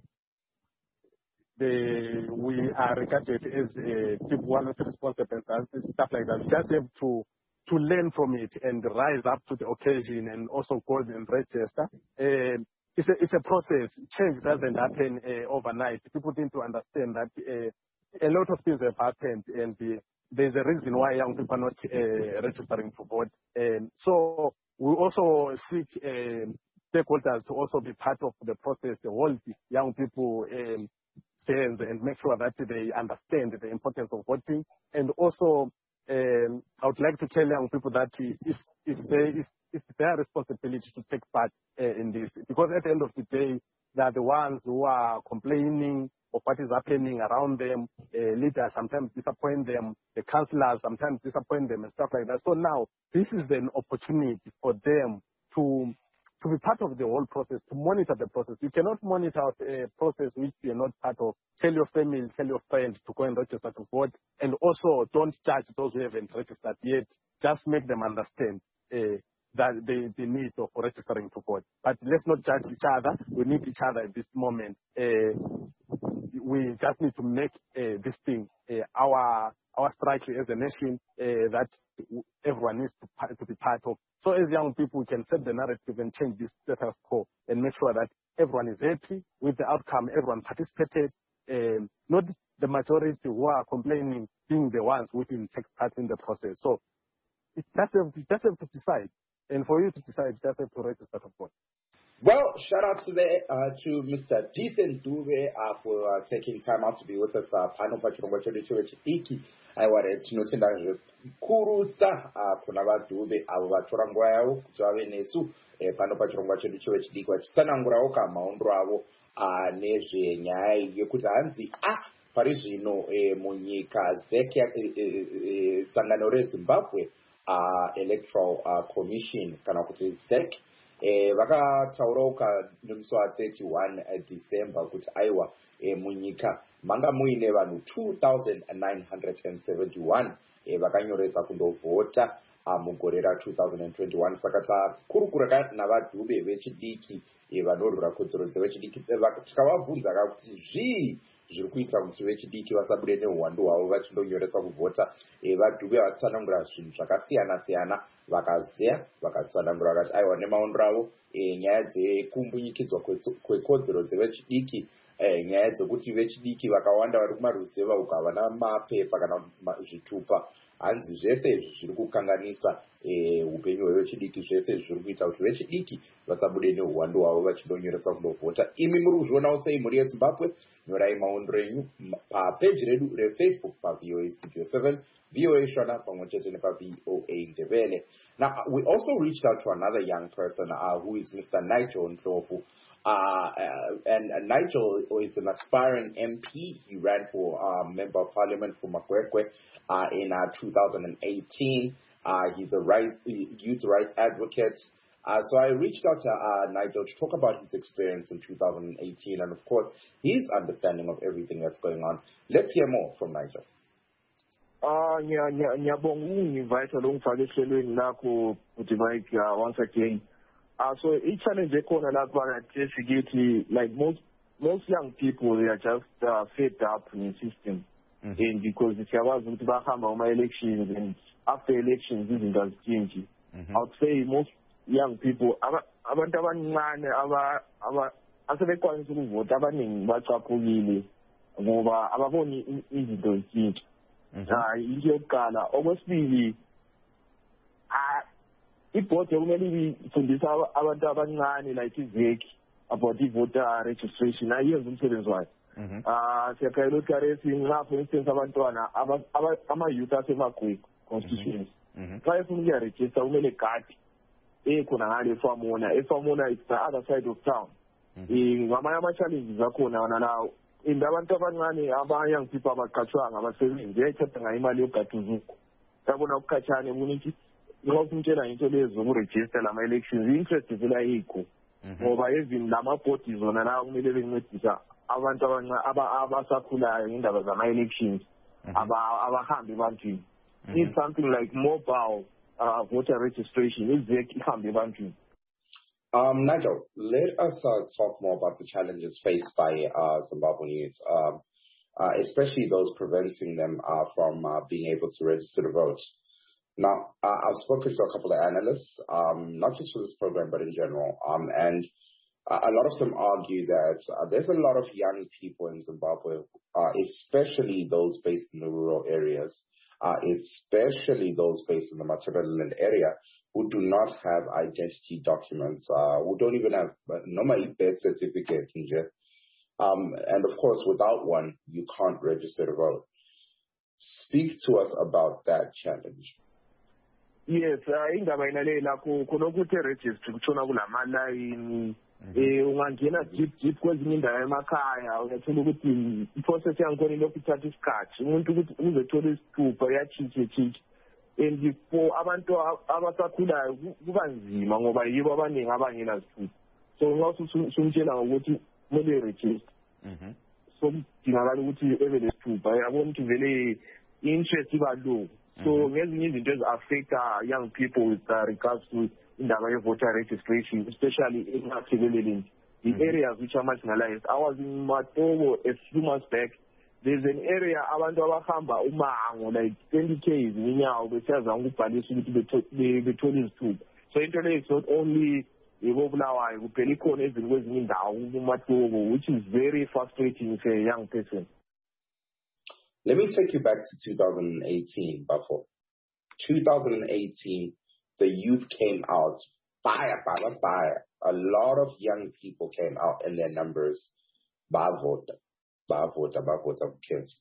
the we are regarded as uh, people who are not responsible and stuff like that. You just have to to learn from it and rise up to the occasion and also go and register. Uh, it's a it's a process. Change doesn't happen uh, overnight. People need to understand that uh, a lot of things have happened, and uh, there's a reason why young people are not uh, registering to vote. Um, so we also seek uh, stakeholders to also be part of the process, the whole young people um, stand and make sure that they understand the importance of voting. And also, um, I would like to tell young people that it's, it's, their, it's, it's their responsibility to take part uh, in this. Because at the end of the day, they are the ones who are complaining of what is happening around them. Uh, leaders sometimes disappoint them. The councillors sometimes disappoint them and stuff like that. So now, this is an opportunity for them to to be part of the whole process, to monitor the process. You cannot monitor a process which you're not part of. Tell your family, tell your friends to go and register to vote. And also, don't judge those who haven't registered yet. Just make them understand uh, that the, the need of registering to vote. But let's not judge each other. We need each other at this moment. Uh, we just need to make uh, this thing uh, our our strategy as a nation uh, that everyone needs to, to be part of. So as young people, we can set the narrative and change this status quo and make sure that everyone is happy with the outcome, everyone participated, um, not the majority who are complaining being the ones who didn't take part in the process. So it just have, you just have to decide. And for you to decide, you just have to register to vote. Well, shout out to the uh, to Mister Decent Dube uh, for uh, taking time out to be with us. Pano pachirongwa chedu chechidiki aiware tinotenda zvikuru kuna vaDube avo vatora nguva yavo kuti vave nesu pano pachirongwa chedu chechidiki vachitsanangurawo kamhaundo avo nezvenyaya yekuti hanzi ah pari zvino munyika zek sangano reZimbabwe Electoral Commission kana kuti zek Eh, vakataurauka nemusi wa thirty-one December kuti aiwa eh, munyika manga muine vanhu two thousand nine hundred seventy-one eh, vakanyoresa kundovhota ah, mugore ra two thousand twenty-one. Saka takurukura navaDube vechidiki eh, vanorwira kodzero dzevechidiki tikavabvunza kuti zvii zviri kuita kuti vechidiki vasabude neuwandu hwavo vachindonyoresa kuvhota. eh, vaDube vatsanangura zvinhu zvakasiyana siyana vakazeya vakatsanangura vakati aiwa nemaondero avo e, nyaya dzekumbunyikidzwa kwekodzero dzevechidiki e, nyaya dzekuti vechidiki vakawanda vari kumaruzeva uko havana mapepa kana zvitupa. Hanzi zvese izvi zviri kukanganisa upenyu hwevechidiki, zvese izvi zviri kuita kuti vechidiki vasabude neuwandu hwavo vachindonyoresa kundovhota. Imi muri kuzvionawo sei muri yeZimbabwe? Nyorai maondero enyu papeji redu reFacebook paV O A Studio seven, V O A Shona pamwe chete nepaV O A Ndebele. Now, we also reached out to another young person uh, who is Mister Nigel Ndlovu. Uh, uh, and uh, Nigel is an aspiring M P. He ran for uh, Member of Parliament for Makwekwe uh, in uh, two thousand eighteen. Uh, he's a right, youth rights advocate. Uh, so I reached out to uh, Nigel to talk about his experience in two thousand eighteen and, of course, his understanding of everything that's going on. Let's hear more from Nigel. Ah, ngiyabonga ukungivayitha lo ngifake ehlelweni lakho uthi Mike once again. Uh, so each challenge ekhona lapha at like most most young people, they are just uh, fed up in the system. Mm-hmm. And because if you have to elections and after elections, izinto azichinji. I would say most young people, abantu abancane aba asebekwanisa ukuvota abaningi bacaphukile ngoba ababoni izinto zichinja. Hayi into yokuqala. Okwesibili, ibhodi kumele ifundisa abantu abancane like izeki about the voter registration. Ayenza umsebenzi wayo. Ah, siyakayela ukaresi ngapha for instance abantwana ama youth asemagwe constitutions. Xa efuna ukuyaregister kumele gadi ekhona ngale efamona. Efamona is the other side of town. Ngamanye ama-challenges akhona nalawo. And abantu abancane aba-young people abaqatshwanga abasebenzi yayithatha ngayo imali yogada uzuko. Sabona ukukhatshane ukuthi nxa ukumtshela into lezo zokuregister lama-elections i-interest ivela yikho. Ngoba even lama-bodies zona la kumele bencedisa abantu abasakhulayo ngendaba zama-elections abahambe ebantwini. Need something like mobile uh, voter registration. Izeki ihambe ebantwini. Um, Nigel, let us uh, talk more about the challenges faced by uh, Zimbabwean youth, um, uh, especially those preventing them uh, from uh, being able to register to vote. Now, uh, I've spoken to a couple of analysts, um, not just for this program, but in general, um, and uh, a lot of them argue that uh, there's a lot of young people in Zimbabwe, uh, especially those based in the rural areas, uh, especially those based in the Matabeleland area, who do not have identity documents, uh, who don't even have no birth certificate. Um, and of course, without one, you can't register to vote. Speak to us about that challenge. Yes, indaba inalela kunokuthi register kutshona kulama line eh ungangena deep deep kwezinye indawo emakhaya uyathola ukuthi iprocess yakhona lokhu ithatha isikhathi umuntu ukuthi uzothola isithupha uyachinja chinja and for abantu abasakhulayo kuba nzima ngoba yibo abaningi abangena isithupha so ngase sumtshela ukuthi kumele register mhm so kudingakala ukuthi ebe lesithupha yabona ukuthi vele interest iba low. So ngezinye izinto ezi affect young people with uh, regards to indaba ye voter registration, especially in Matabeleland, the mm-hmm. areas which are marginalized. I was in Matobo a few months back. There's an area abantu abahamba umango like twenty k's nyawo besaza ukubhalisa ukuthi bethola izithuba. So into le is not only ebobulawayo kuphela ikhona ezinye kwezinye indawo kuMatobo, which is very frustrating for a young person. Let me take you back to two thousand eighteen, Buffalo. two thousand eighteen, the youth came out, fire, fire, fire. A lot of young people came out in their numbers, bavota, bavota, bavota kids.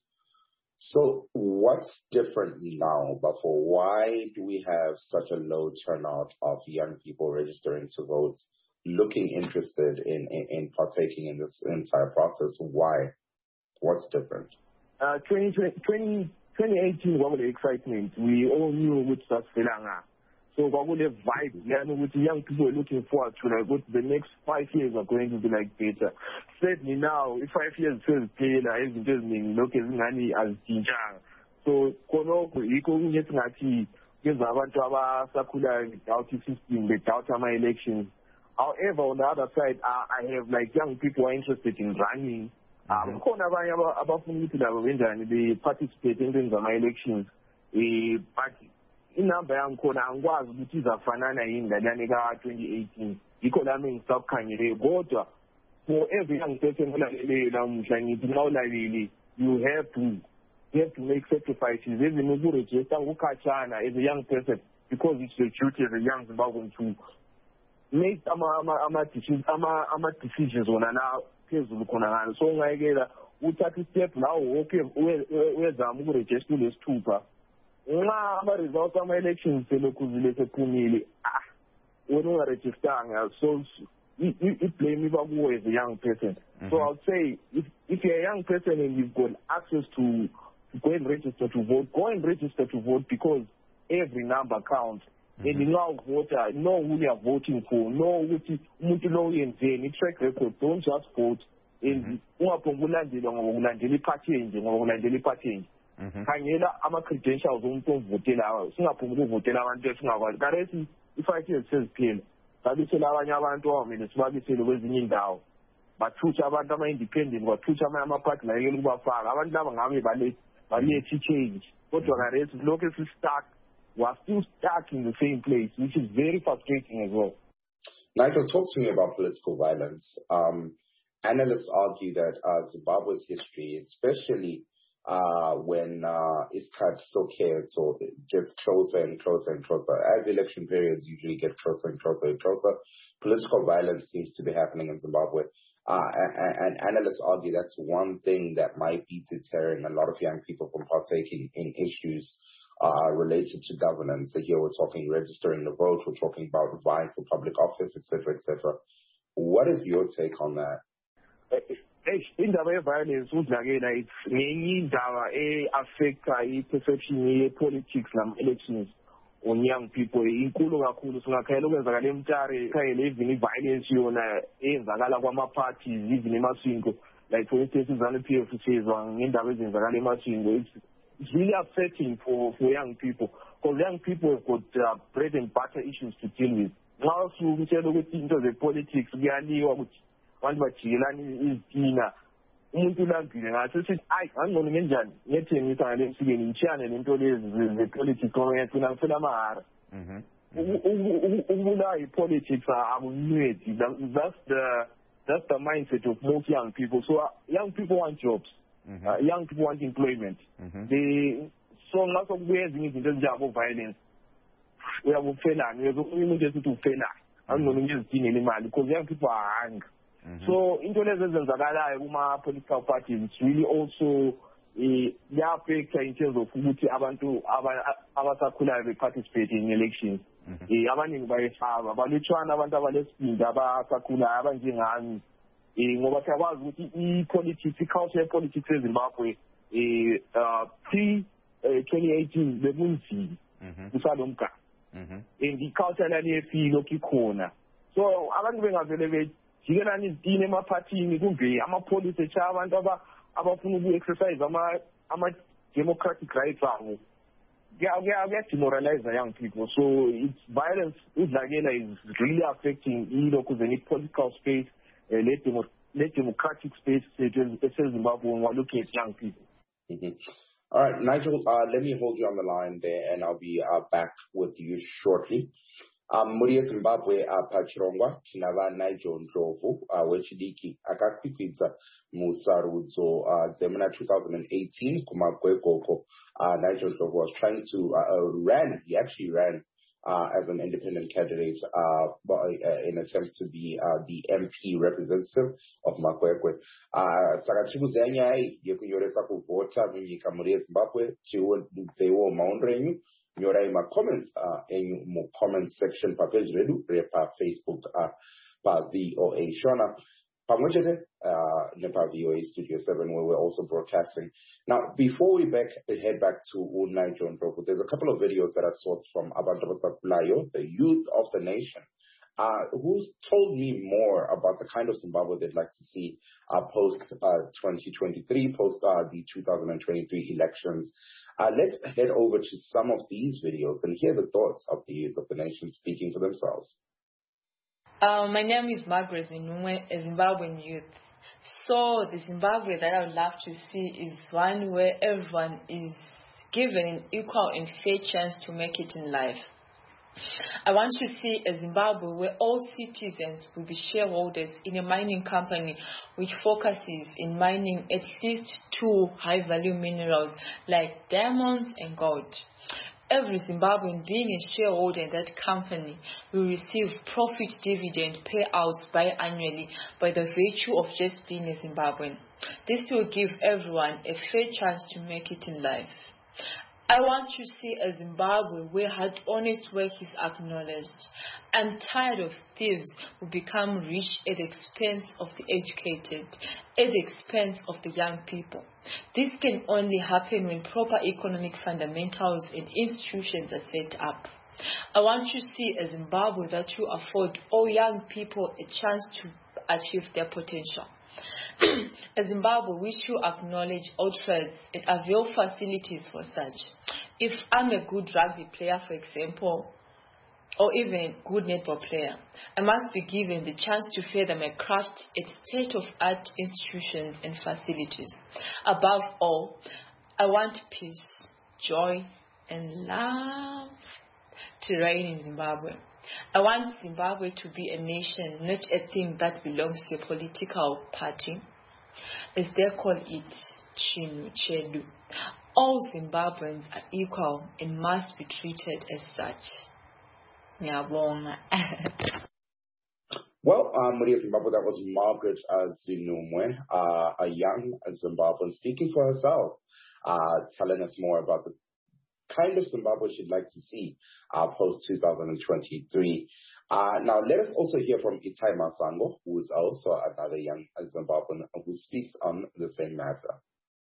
So what's different now, Buffalo? Why do we have such a low turnout of young people registering to vote, looking interested in, in, in partaking in this entire process? Why? What's different? Uh, twenty eighteen was the excitement. We all knew which was Selanga. So what would the vibe? With young people looking forward to like what the next five years are going to be like better. Certainly now, if five years says Taylor isn't just mean looking as teacher. So kono iko ngeti gives abantu abasakula without system, without my elections. However, on the other side, I, I have like young people are interested in running. Um, khona abanye abafuna ukuthi labo benjani be participate in ama-elections eh but inamba yangikhona angikwazi ukuthi izafanana yini ngalani ka twenty eighteen yikho lami ngisakukhanyele kodwa for every young person olalele namuhla ngithi nxa ulalele you have to you have to make sacrifices even ukuregister ukukhatshana as a young person because it's your duty as a young Zimbabwean to make ama ama decisions ama ama decisions on now phezulu khona ngalo so ungayekela uthatha istep lawo okay uyezama ukuregister lesithupha nxa ama results ama elections selokhuzile sephumile ah wena ungaregistanga so it blame iba kuwe as a young person. Mm-hmm. So I would say if if you're a young person and you've got access to, to go and register to vote, go and register to vote because every number counts. Mm-hmm. And you know voter, know who you are voting for, know what umuntu lo yenzeni, track record, don't just vote. And ungaphongulandela ngoba ulandela iphathi nje ngoba ulandela iphathi nje. khangela ama-credentials omuntu ovotelayo singaphumi ukuvotela abantu esingakwazi karesi i-five years seziphela babisele abanye abantu awamele sibabisele kwezinye indawo bathutha abantu ama-independent bathutha amanye amaphathi layekela ukubafaka abantu laba ngabe balethe i-change kodwa karesi lokhu si-stuck we are still stuck in the same place, which is very frustrating as well. Nigel, talk to me about political violence. Um, analysts argue that uh, Zimbabwe's history, especially uh, when uh, Iskhat Soketo gets closer and closer and closer, as election periods usually get closer and closer and closer, political violence seems to be happening in Zimbabwe. Uh, and, and analysts argue that's one thing that might be deterring a lot of young people from partaking in issues Uh, related to governance. So here we're talking registering the vote, we're talking about vying for public office, et cetera, et cetera. What is your take on that? Indaba ye-violence udlakela ngenye indaba e-affecta i-perception ye-politics nama-elections on young people inkulu kakhulu singakhayela ukwenzakala emtare khayela even i-violence yona eyenzakala kwama-parties even emaswingo like for instance izanu-P F sezwa ngendaba ezenzakala emaswingo it's really upsetting for, for young people because young people have got uh, bread and butter issues to deal with. Now, so we said into the politics, we are new, one but izitina umuntu lambile ngathi sithi ayi angibona ngenjani ngethengisa ngale msikeni ngitshiyane lento lezi ze-politics ngoba ngiyagcina ngifela amahara ukubulawa yi-politics akunwedi. That's the that's the mindset of most young people. So uh, young people want jobs. Mm-hmm. Uh, young people want employment. Mm-hmm. They so ngaso kubuye ezinye izinto ezinjengabo violence uyakufelana umuntu esithi ufela angibona ngizidingela imali because young people are hungry. Mm-hmm. So into lezi ezenzakalayo kuma-political parties it's really also liya-affecta in terms of ukuthi abantu abasakhulayo be-participate in elections. Mm-hmm. Abaningi bayesaba balutshwana abantu abalesibindi abasakhulayo abanjengami ngoba siyakwazi ukuthi i-politics i-culture ye-politics eZimbabwe uh, pre twenty eighteen bekunzima kusalo mgaba and i-culture lani yefika lokhu ikhona so abantu bengavele bejikelana izitina emaphathini kumbe amapolisi etsha abantu abafuna uku-exercise ama-democratic rights abo kuyademoralize young people. So it's violence udlakela is really affecting ilokhu zeni-political space uh, let, demo, let democratic space eseZimbabwe when we're looking at young people. Mm-hmm. All right, Nigel, uh, let me hold you on the line there, and I'll be uh, back with you shortly. Um, muri Zimbabwe apa Chirongwa tinava Nigel Ndlovu uh, wechidiki akakwikwiza musarudzo uh, dzemuna two thousand eighteen kumagwegoko. Uh, Nigel Ndlovu was trying to uh, uh, ran he actually ran uh, as an independent candidate uh, by, uh, in attempts to be uh, the M P representative of Magwegwe. Saka chikuzanyai yekunyoresa kuvota munyika muri Zimbabwe chiwo maonrenyu nyorai ma comments uh in mo comment section pa page redu pa Facebook uh pa V O A Shona pamwechete uh nepa V O A Studio seven where we're also broadcasting. Now before we back head back to Nigel Ndlovu, there's a couple of videos that are sourced from Abantu Basakulayo, the youth of the nation, uh who's told me more about the kind of Zimbabwe they'd like to see uh post uh twenty twenty-three, post uh the two thousand twenty-three elections. Uh, let's head over to some of these videos and hear the thoughts of the youth of the nation speaking for themselves. Uh, my name is Margaret Zinumwe, a Zimbabwean youth. So the Zimbabwe that I would love to see is one where everyone is given an equal and fair chance to make it in life. I want to see a Zimbabwe where all citizens will be shareholders in a mining company which focuses in mining at least two high-value minerals like diamonds and gold. Every Zimbabwean being a shareholder in that company will receive profit dividend payouts biannually by the virtue of just being a Zimbabwean. This will give everyone a fair chance to make it in life. I want to see a Zimbabwe where hard, honest work is acknowledged. I'm tired of thieves who become rich at the expense of the educated, at the expense of the young people. This can only happen when proper economic fundamentals and institutions are set up. I want to see a Zimbabwe that will afford all young people a chance to achieve their potential. As Zimbabwe, we should acknowledge all trades and avail facilities for such. If I'm a good rugby player, for example, or even a good netball player, I must be given the chance to further my craft at state-of-art institutions and facilities. Above all, I want peace, joy, and love to reign in Zimbabwe. I want Zimbabwe to be a nation, not a thing that belongs to a political party, as they call it, Chinu Chedu. All Zimbabweans are equal and must be treated as such. Well, um, Maria Zimbabwe, that was Margaret uh, Zinumwe, uh, a young Zimbabwean speaking for herself, uh, telling us more about the kind of Zimbabwe she'd like to see uh, post twenty twenty-three. Uh, now, let us also hear from Itai Masango, who is also another young Zimbabwean who speaks on the same matter.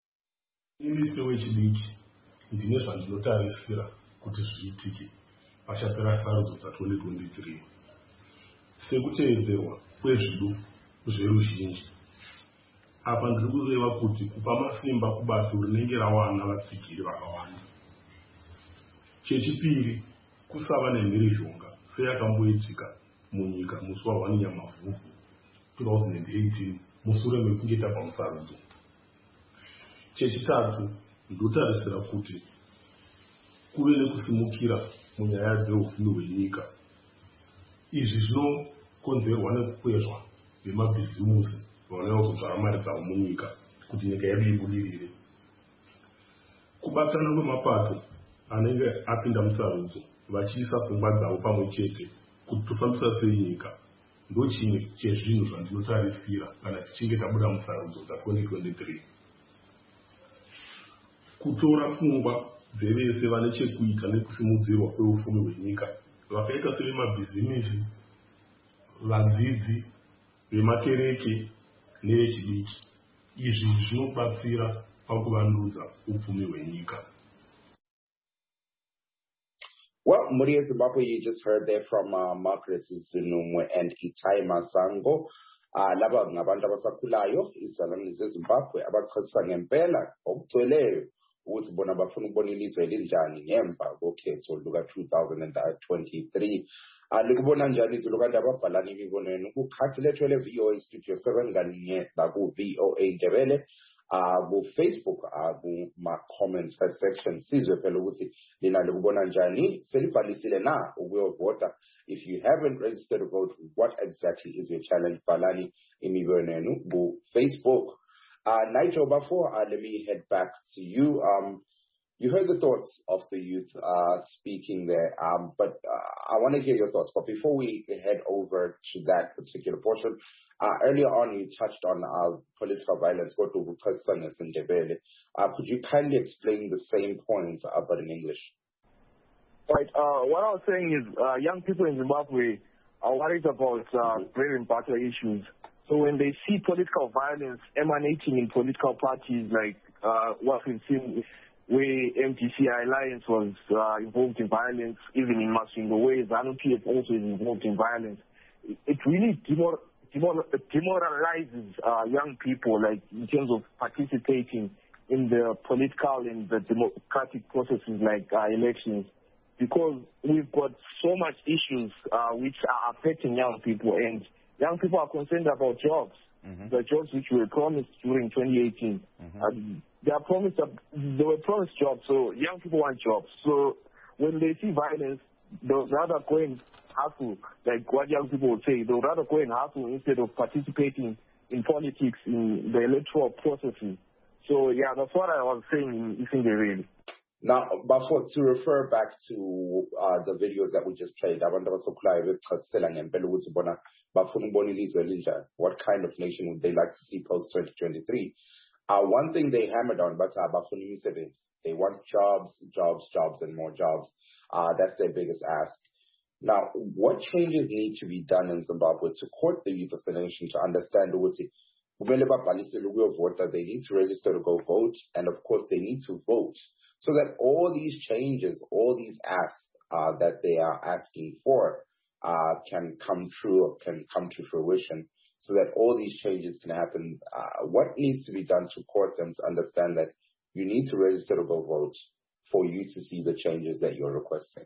Pachapera sarudzo dza-twenty twenty-three sekuteedzerwa kwezvido zveruzhinji. Apa ndiri kureva kuti kupa masimba kubato rinenge rawana vatsigiri vakawanda. Chechipiri, kusava nemhirizhonga seyakamboitika munyika musi wa one Nyamavhuvhu twenty eighteen mushure mekunge tabva musarudzo. Chechitatu, ndotarisira kuti kuve nekusimukira munyaya dzeupfumi hwenyika. Izvi zvinokonzerwa nekukwezva vemabhizimusi vanouya kuzodzvara mari dzavo munyika kuti nyika yedu ibudirire. Kubatana kwemapato anenge apinda musarudzo vachiisa pfungwa dzavo pamwe chete kuti tofambisa sei nyika ndo chimwe chezvinhu zvandinotarisira kana tichinge tabuda musarudzo dza-twenty twenty-three. Kutora pfungwa dzevese vane chekuita nekusimudzirwa kweupfumi hwenyika, vakaita sevemabhizimisi, vadzidzi, vemakereke nevechidiki. Izvi zvinobatsira pakuvandudza upfumi hwenyika. Well, Maria Zimbabwe, you just heard there from uh, Margaret Zinumwe and Itai Masango. Uh, laba ngabantu abasakhulayo izalwane zeZimbabwe abachasisa ngempela okugcweleyo ukuthi bona bafuna ukubona ilizwe linjani ngemva kokhetho luka twenty twenty-three. Uh, likubona njani izulu kanti ababhalani imibonweni kukhasi lethu le-V O A Studio seven kanye naku-V O A Ndebele. Uh, ku-Facebook uh, kuma-comments section sizwe phela ukuthi lina likubona njani selibhalisile na ukuyovota. If you haven't registered to vote, what exactly is your challenge? Bhalani imibono yenu ku-Facebook. Uh, Nigel, before uh, let me head back to you. Um, you heard the thoughts of the youth uh, speaking there, um, but uh, I want to hear your thoughts. But before we head over to that particular portion, uh, earlier on you touched on uh, political violence. Uh, could you kindly explain the same point, uh, but in English? Right. Uh, what I was saying is uh, young people in Zimbabwe are worried about uh, bread and butter issues. So when they see political violence emanating in political parties like uh, what we've seen where M D C I Alliance was uh, involved in violence, even in Masingo, where ZANU P F also is involved in violence, it really demor demor demoralizes uh, young people, like in terms of participating in the political and the democratic processes like uh, elections, because we've got so much issues uh, which are affecting young people, and young people are concerned about jobs, mm-hmm. the jobs which were promised during twenty eighteen. Mm-hmm. uh, they are promised, uh, they were promised jobs, so young people want jobs. So when they see violence, they'll rather go and hustle, like what young people would say. They'll rather go and hustle instead of participating in politics, in the electoral processes. So yeah, that's what I was saying in Isinde really. Now, but for, to refer back to uh, the videos that we just played, what kind of nation would they like to see post twenty twenty-three? Uh, one thing they hammered on, but they want jobs, jobs, jobs, and more jobs. Uh, that's their biggest ask. Now, what changes need to be done in Zimbabwe to court the youth of the nation to understand what they need to register to go vote, and of course they need to vote, so that all these changes, all these asks uh, that they are asking for uh, can come true, or can come to fruition, so that all these changes can happen? Uh, what needs to be done to court them to understand that you need to register to go vote for you to see the changes that you're requesting?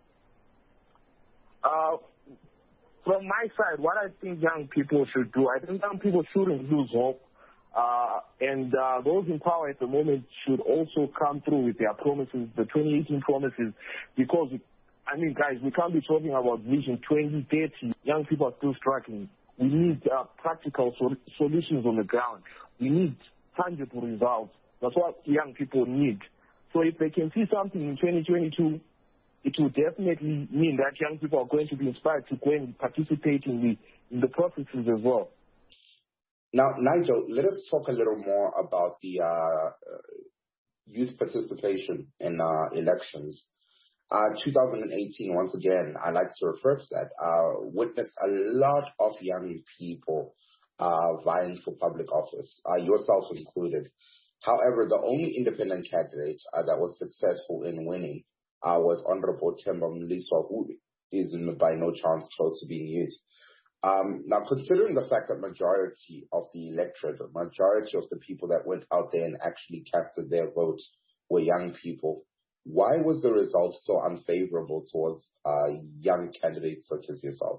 Uh, from my side, what I think young people should do, I think young people shouldn't lose hope. Uh, and uh, those in power at the moment should also come through with their promises, the twenty eighteen promises, because, I mean, guys, we can't be talking about Vision twenty thirty. Young people are still struggling. We need uh, practical sol- solutions on the ground. We need tangible results. That's what young people need. So if they can see something in twenty twenty-two, it will definitely mean that young people are going to be inspired to go and participate in the, in the processes as well. Now, Nigel, let us talk a little more about the uh, youth participation in uh, elections. Uh, two thousand eighteen, once again, I like to refer to that, uh, witnessed a lot of young people uh, vying for public office, uh, yourself included. However, the only independent candidate uh, that was successful in winning uh, was Honorable Themba Mliswa, who is by no chance close to being youth. Um, now, considering the fact that majority of the electorate, the majority of the people that went out there and actually casted their votes were young people, why was the result so unfavorable towards uh, young candidates such as yourself?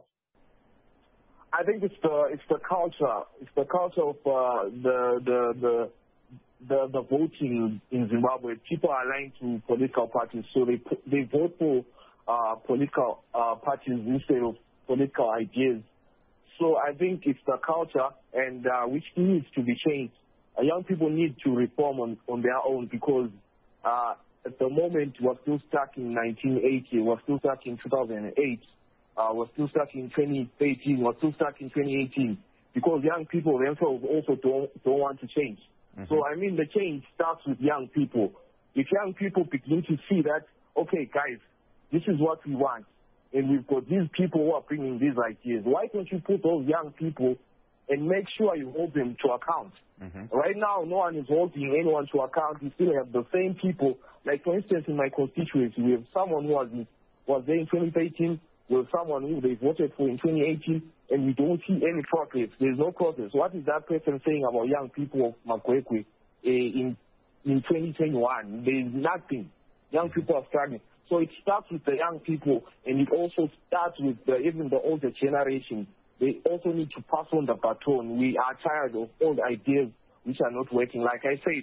I think it's the it's the culture. It's the culture of uh, the, the the the the voting in Zimbabwe. People are aligned to political parties, so they they vote for uh, political uh, parties instead of political ideas. So I think it's the culture, and uh, which needs to be changed. Uh, young people need to reform on, on their own because uh, at the moment we're still stuck in nineteen eighty, we're still stuck in two thousand eight, uh, we're still stuck in twenty thirteen, we're still stuck in twenty eighteen because young people themselves also don't, don't want to change. Mm-hmm. So I mean the change starts with young people. If young people begin to see that, okay guys, this is what we want, and we've got these people who are bringing these ideas, why don't you put those young people and make sure you hold them to account? Mm-hmm. Right now, no one is holding anyone to account. We still have the same people. Like, for instance, in my constituency, we have someone who was, was there in twenty thirteen, we have someone who they voted for in twenty eighteen, and we don't see any progress. There's no progress. What is that person saying about young people of Makwekwe uh, in, in twenty twenty-one? There's nothing. Young people are struggling. So it starts with the young people, and it also starts with the, even the older generation. They also need to pass on the baton. We are tired of old ideas which are not working. Like I said,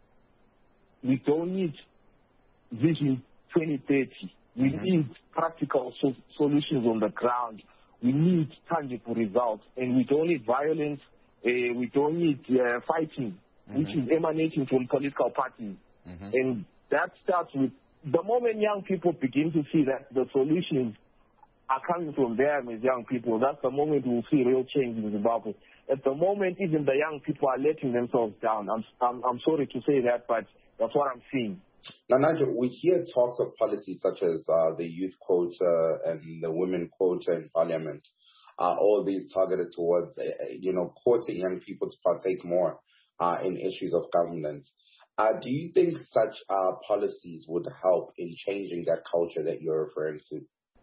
we don't need Vision twenty thirty. We mm-hmm. need practical so- solutions on the ground. We need tangible results, and we don't need violence. Uh, we don't need uh, fighting, mm-hmm. which is emanating from political parties. Mm-hmm. And that starts with the moment young people begin to see that the solutions are coming from them as young people, that's the moment we'll see real change in Zimbabwe. At the moment, even the young people are letting themselves down. I'm, I'm, I'm sorry to say that, but that's what I'm seeing. Now, Nigel, we hear talks of policies such as uh, the youth quota and the women quota in parliament. Uh, all these targeted towards, uh, you know, courting young people to partake more uh, in issues of governance. Uh, do you think such uh, policies would help in changing that culture that you're referring to?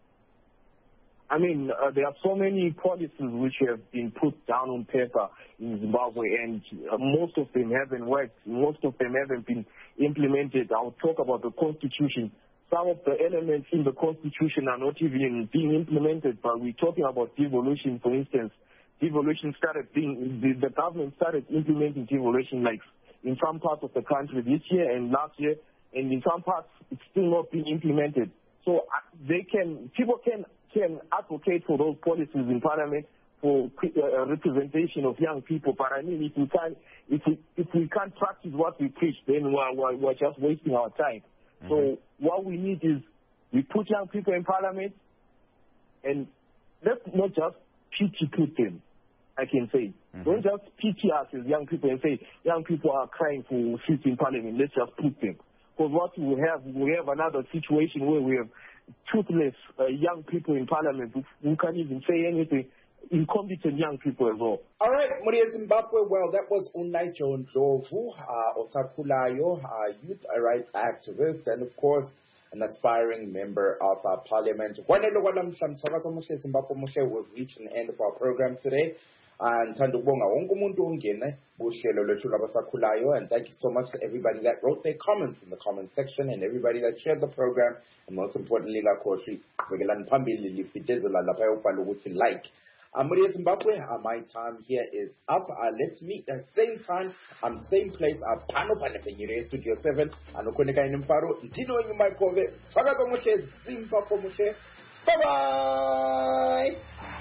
I mean, uh, there are so many policies which have been put down on paper in Zimbabwe, and uh, most of them haven't worked. Most of them haven't been implemented. I'll talk about the Constitution. Some of the elements in the Constitution are not even being implemented, but we're talking about devolution, for instance. Devolution started being, the, the government started implementing devolution like in some parts of the country this year and last year, and in some parts it's still not being implemented. So uh, they can, people can can advocate for those policies in parliament for uh, representation of young people. But I mean, if we can't, if we if we can't practice what we preach, then we're, we're, we're just wasting our time. Mm-hmm. So what we need is we put young people in parliament, and let's not just pity put them. I can say, mm-hmm. don't just pity us as young people and say young people are crying for seats in parliament. Let's just put them. Because what we have, we have another situation where we have toothless uh, young people in parliament who, who can't even say anything, incompetent young people as well. All right, Muria Zimbabwe, well, that was Nigel Ndlovu, uh, Osakhulayo, uh, youth rights activist, and of course, an aspiring member of our parliament. We've reached the end of our program today. And ngithanda ukubonga wonke umuntu ongene kuhlelo lwethu lwabasakhulayo, and thank you so much to everybody that wrote their comments in the comment section and everybody that shared the program, and most importantly ngakhoshi bekelani phambili lifitezela lapha yokubhala ukuthi like. Amuri Zimbabwe, uh, my time here is up. Uh, let's meet at same time, um, same place. Uh, Pano Panepengire Studio seven. Anokoneka Inimfaro. Dino Yumaikove. Sagato Moshe. Zimbabwe Moshe. Bye bye.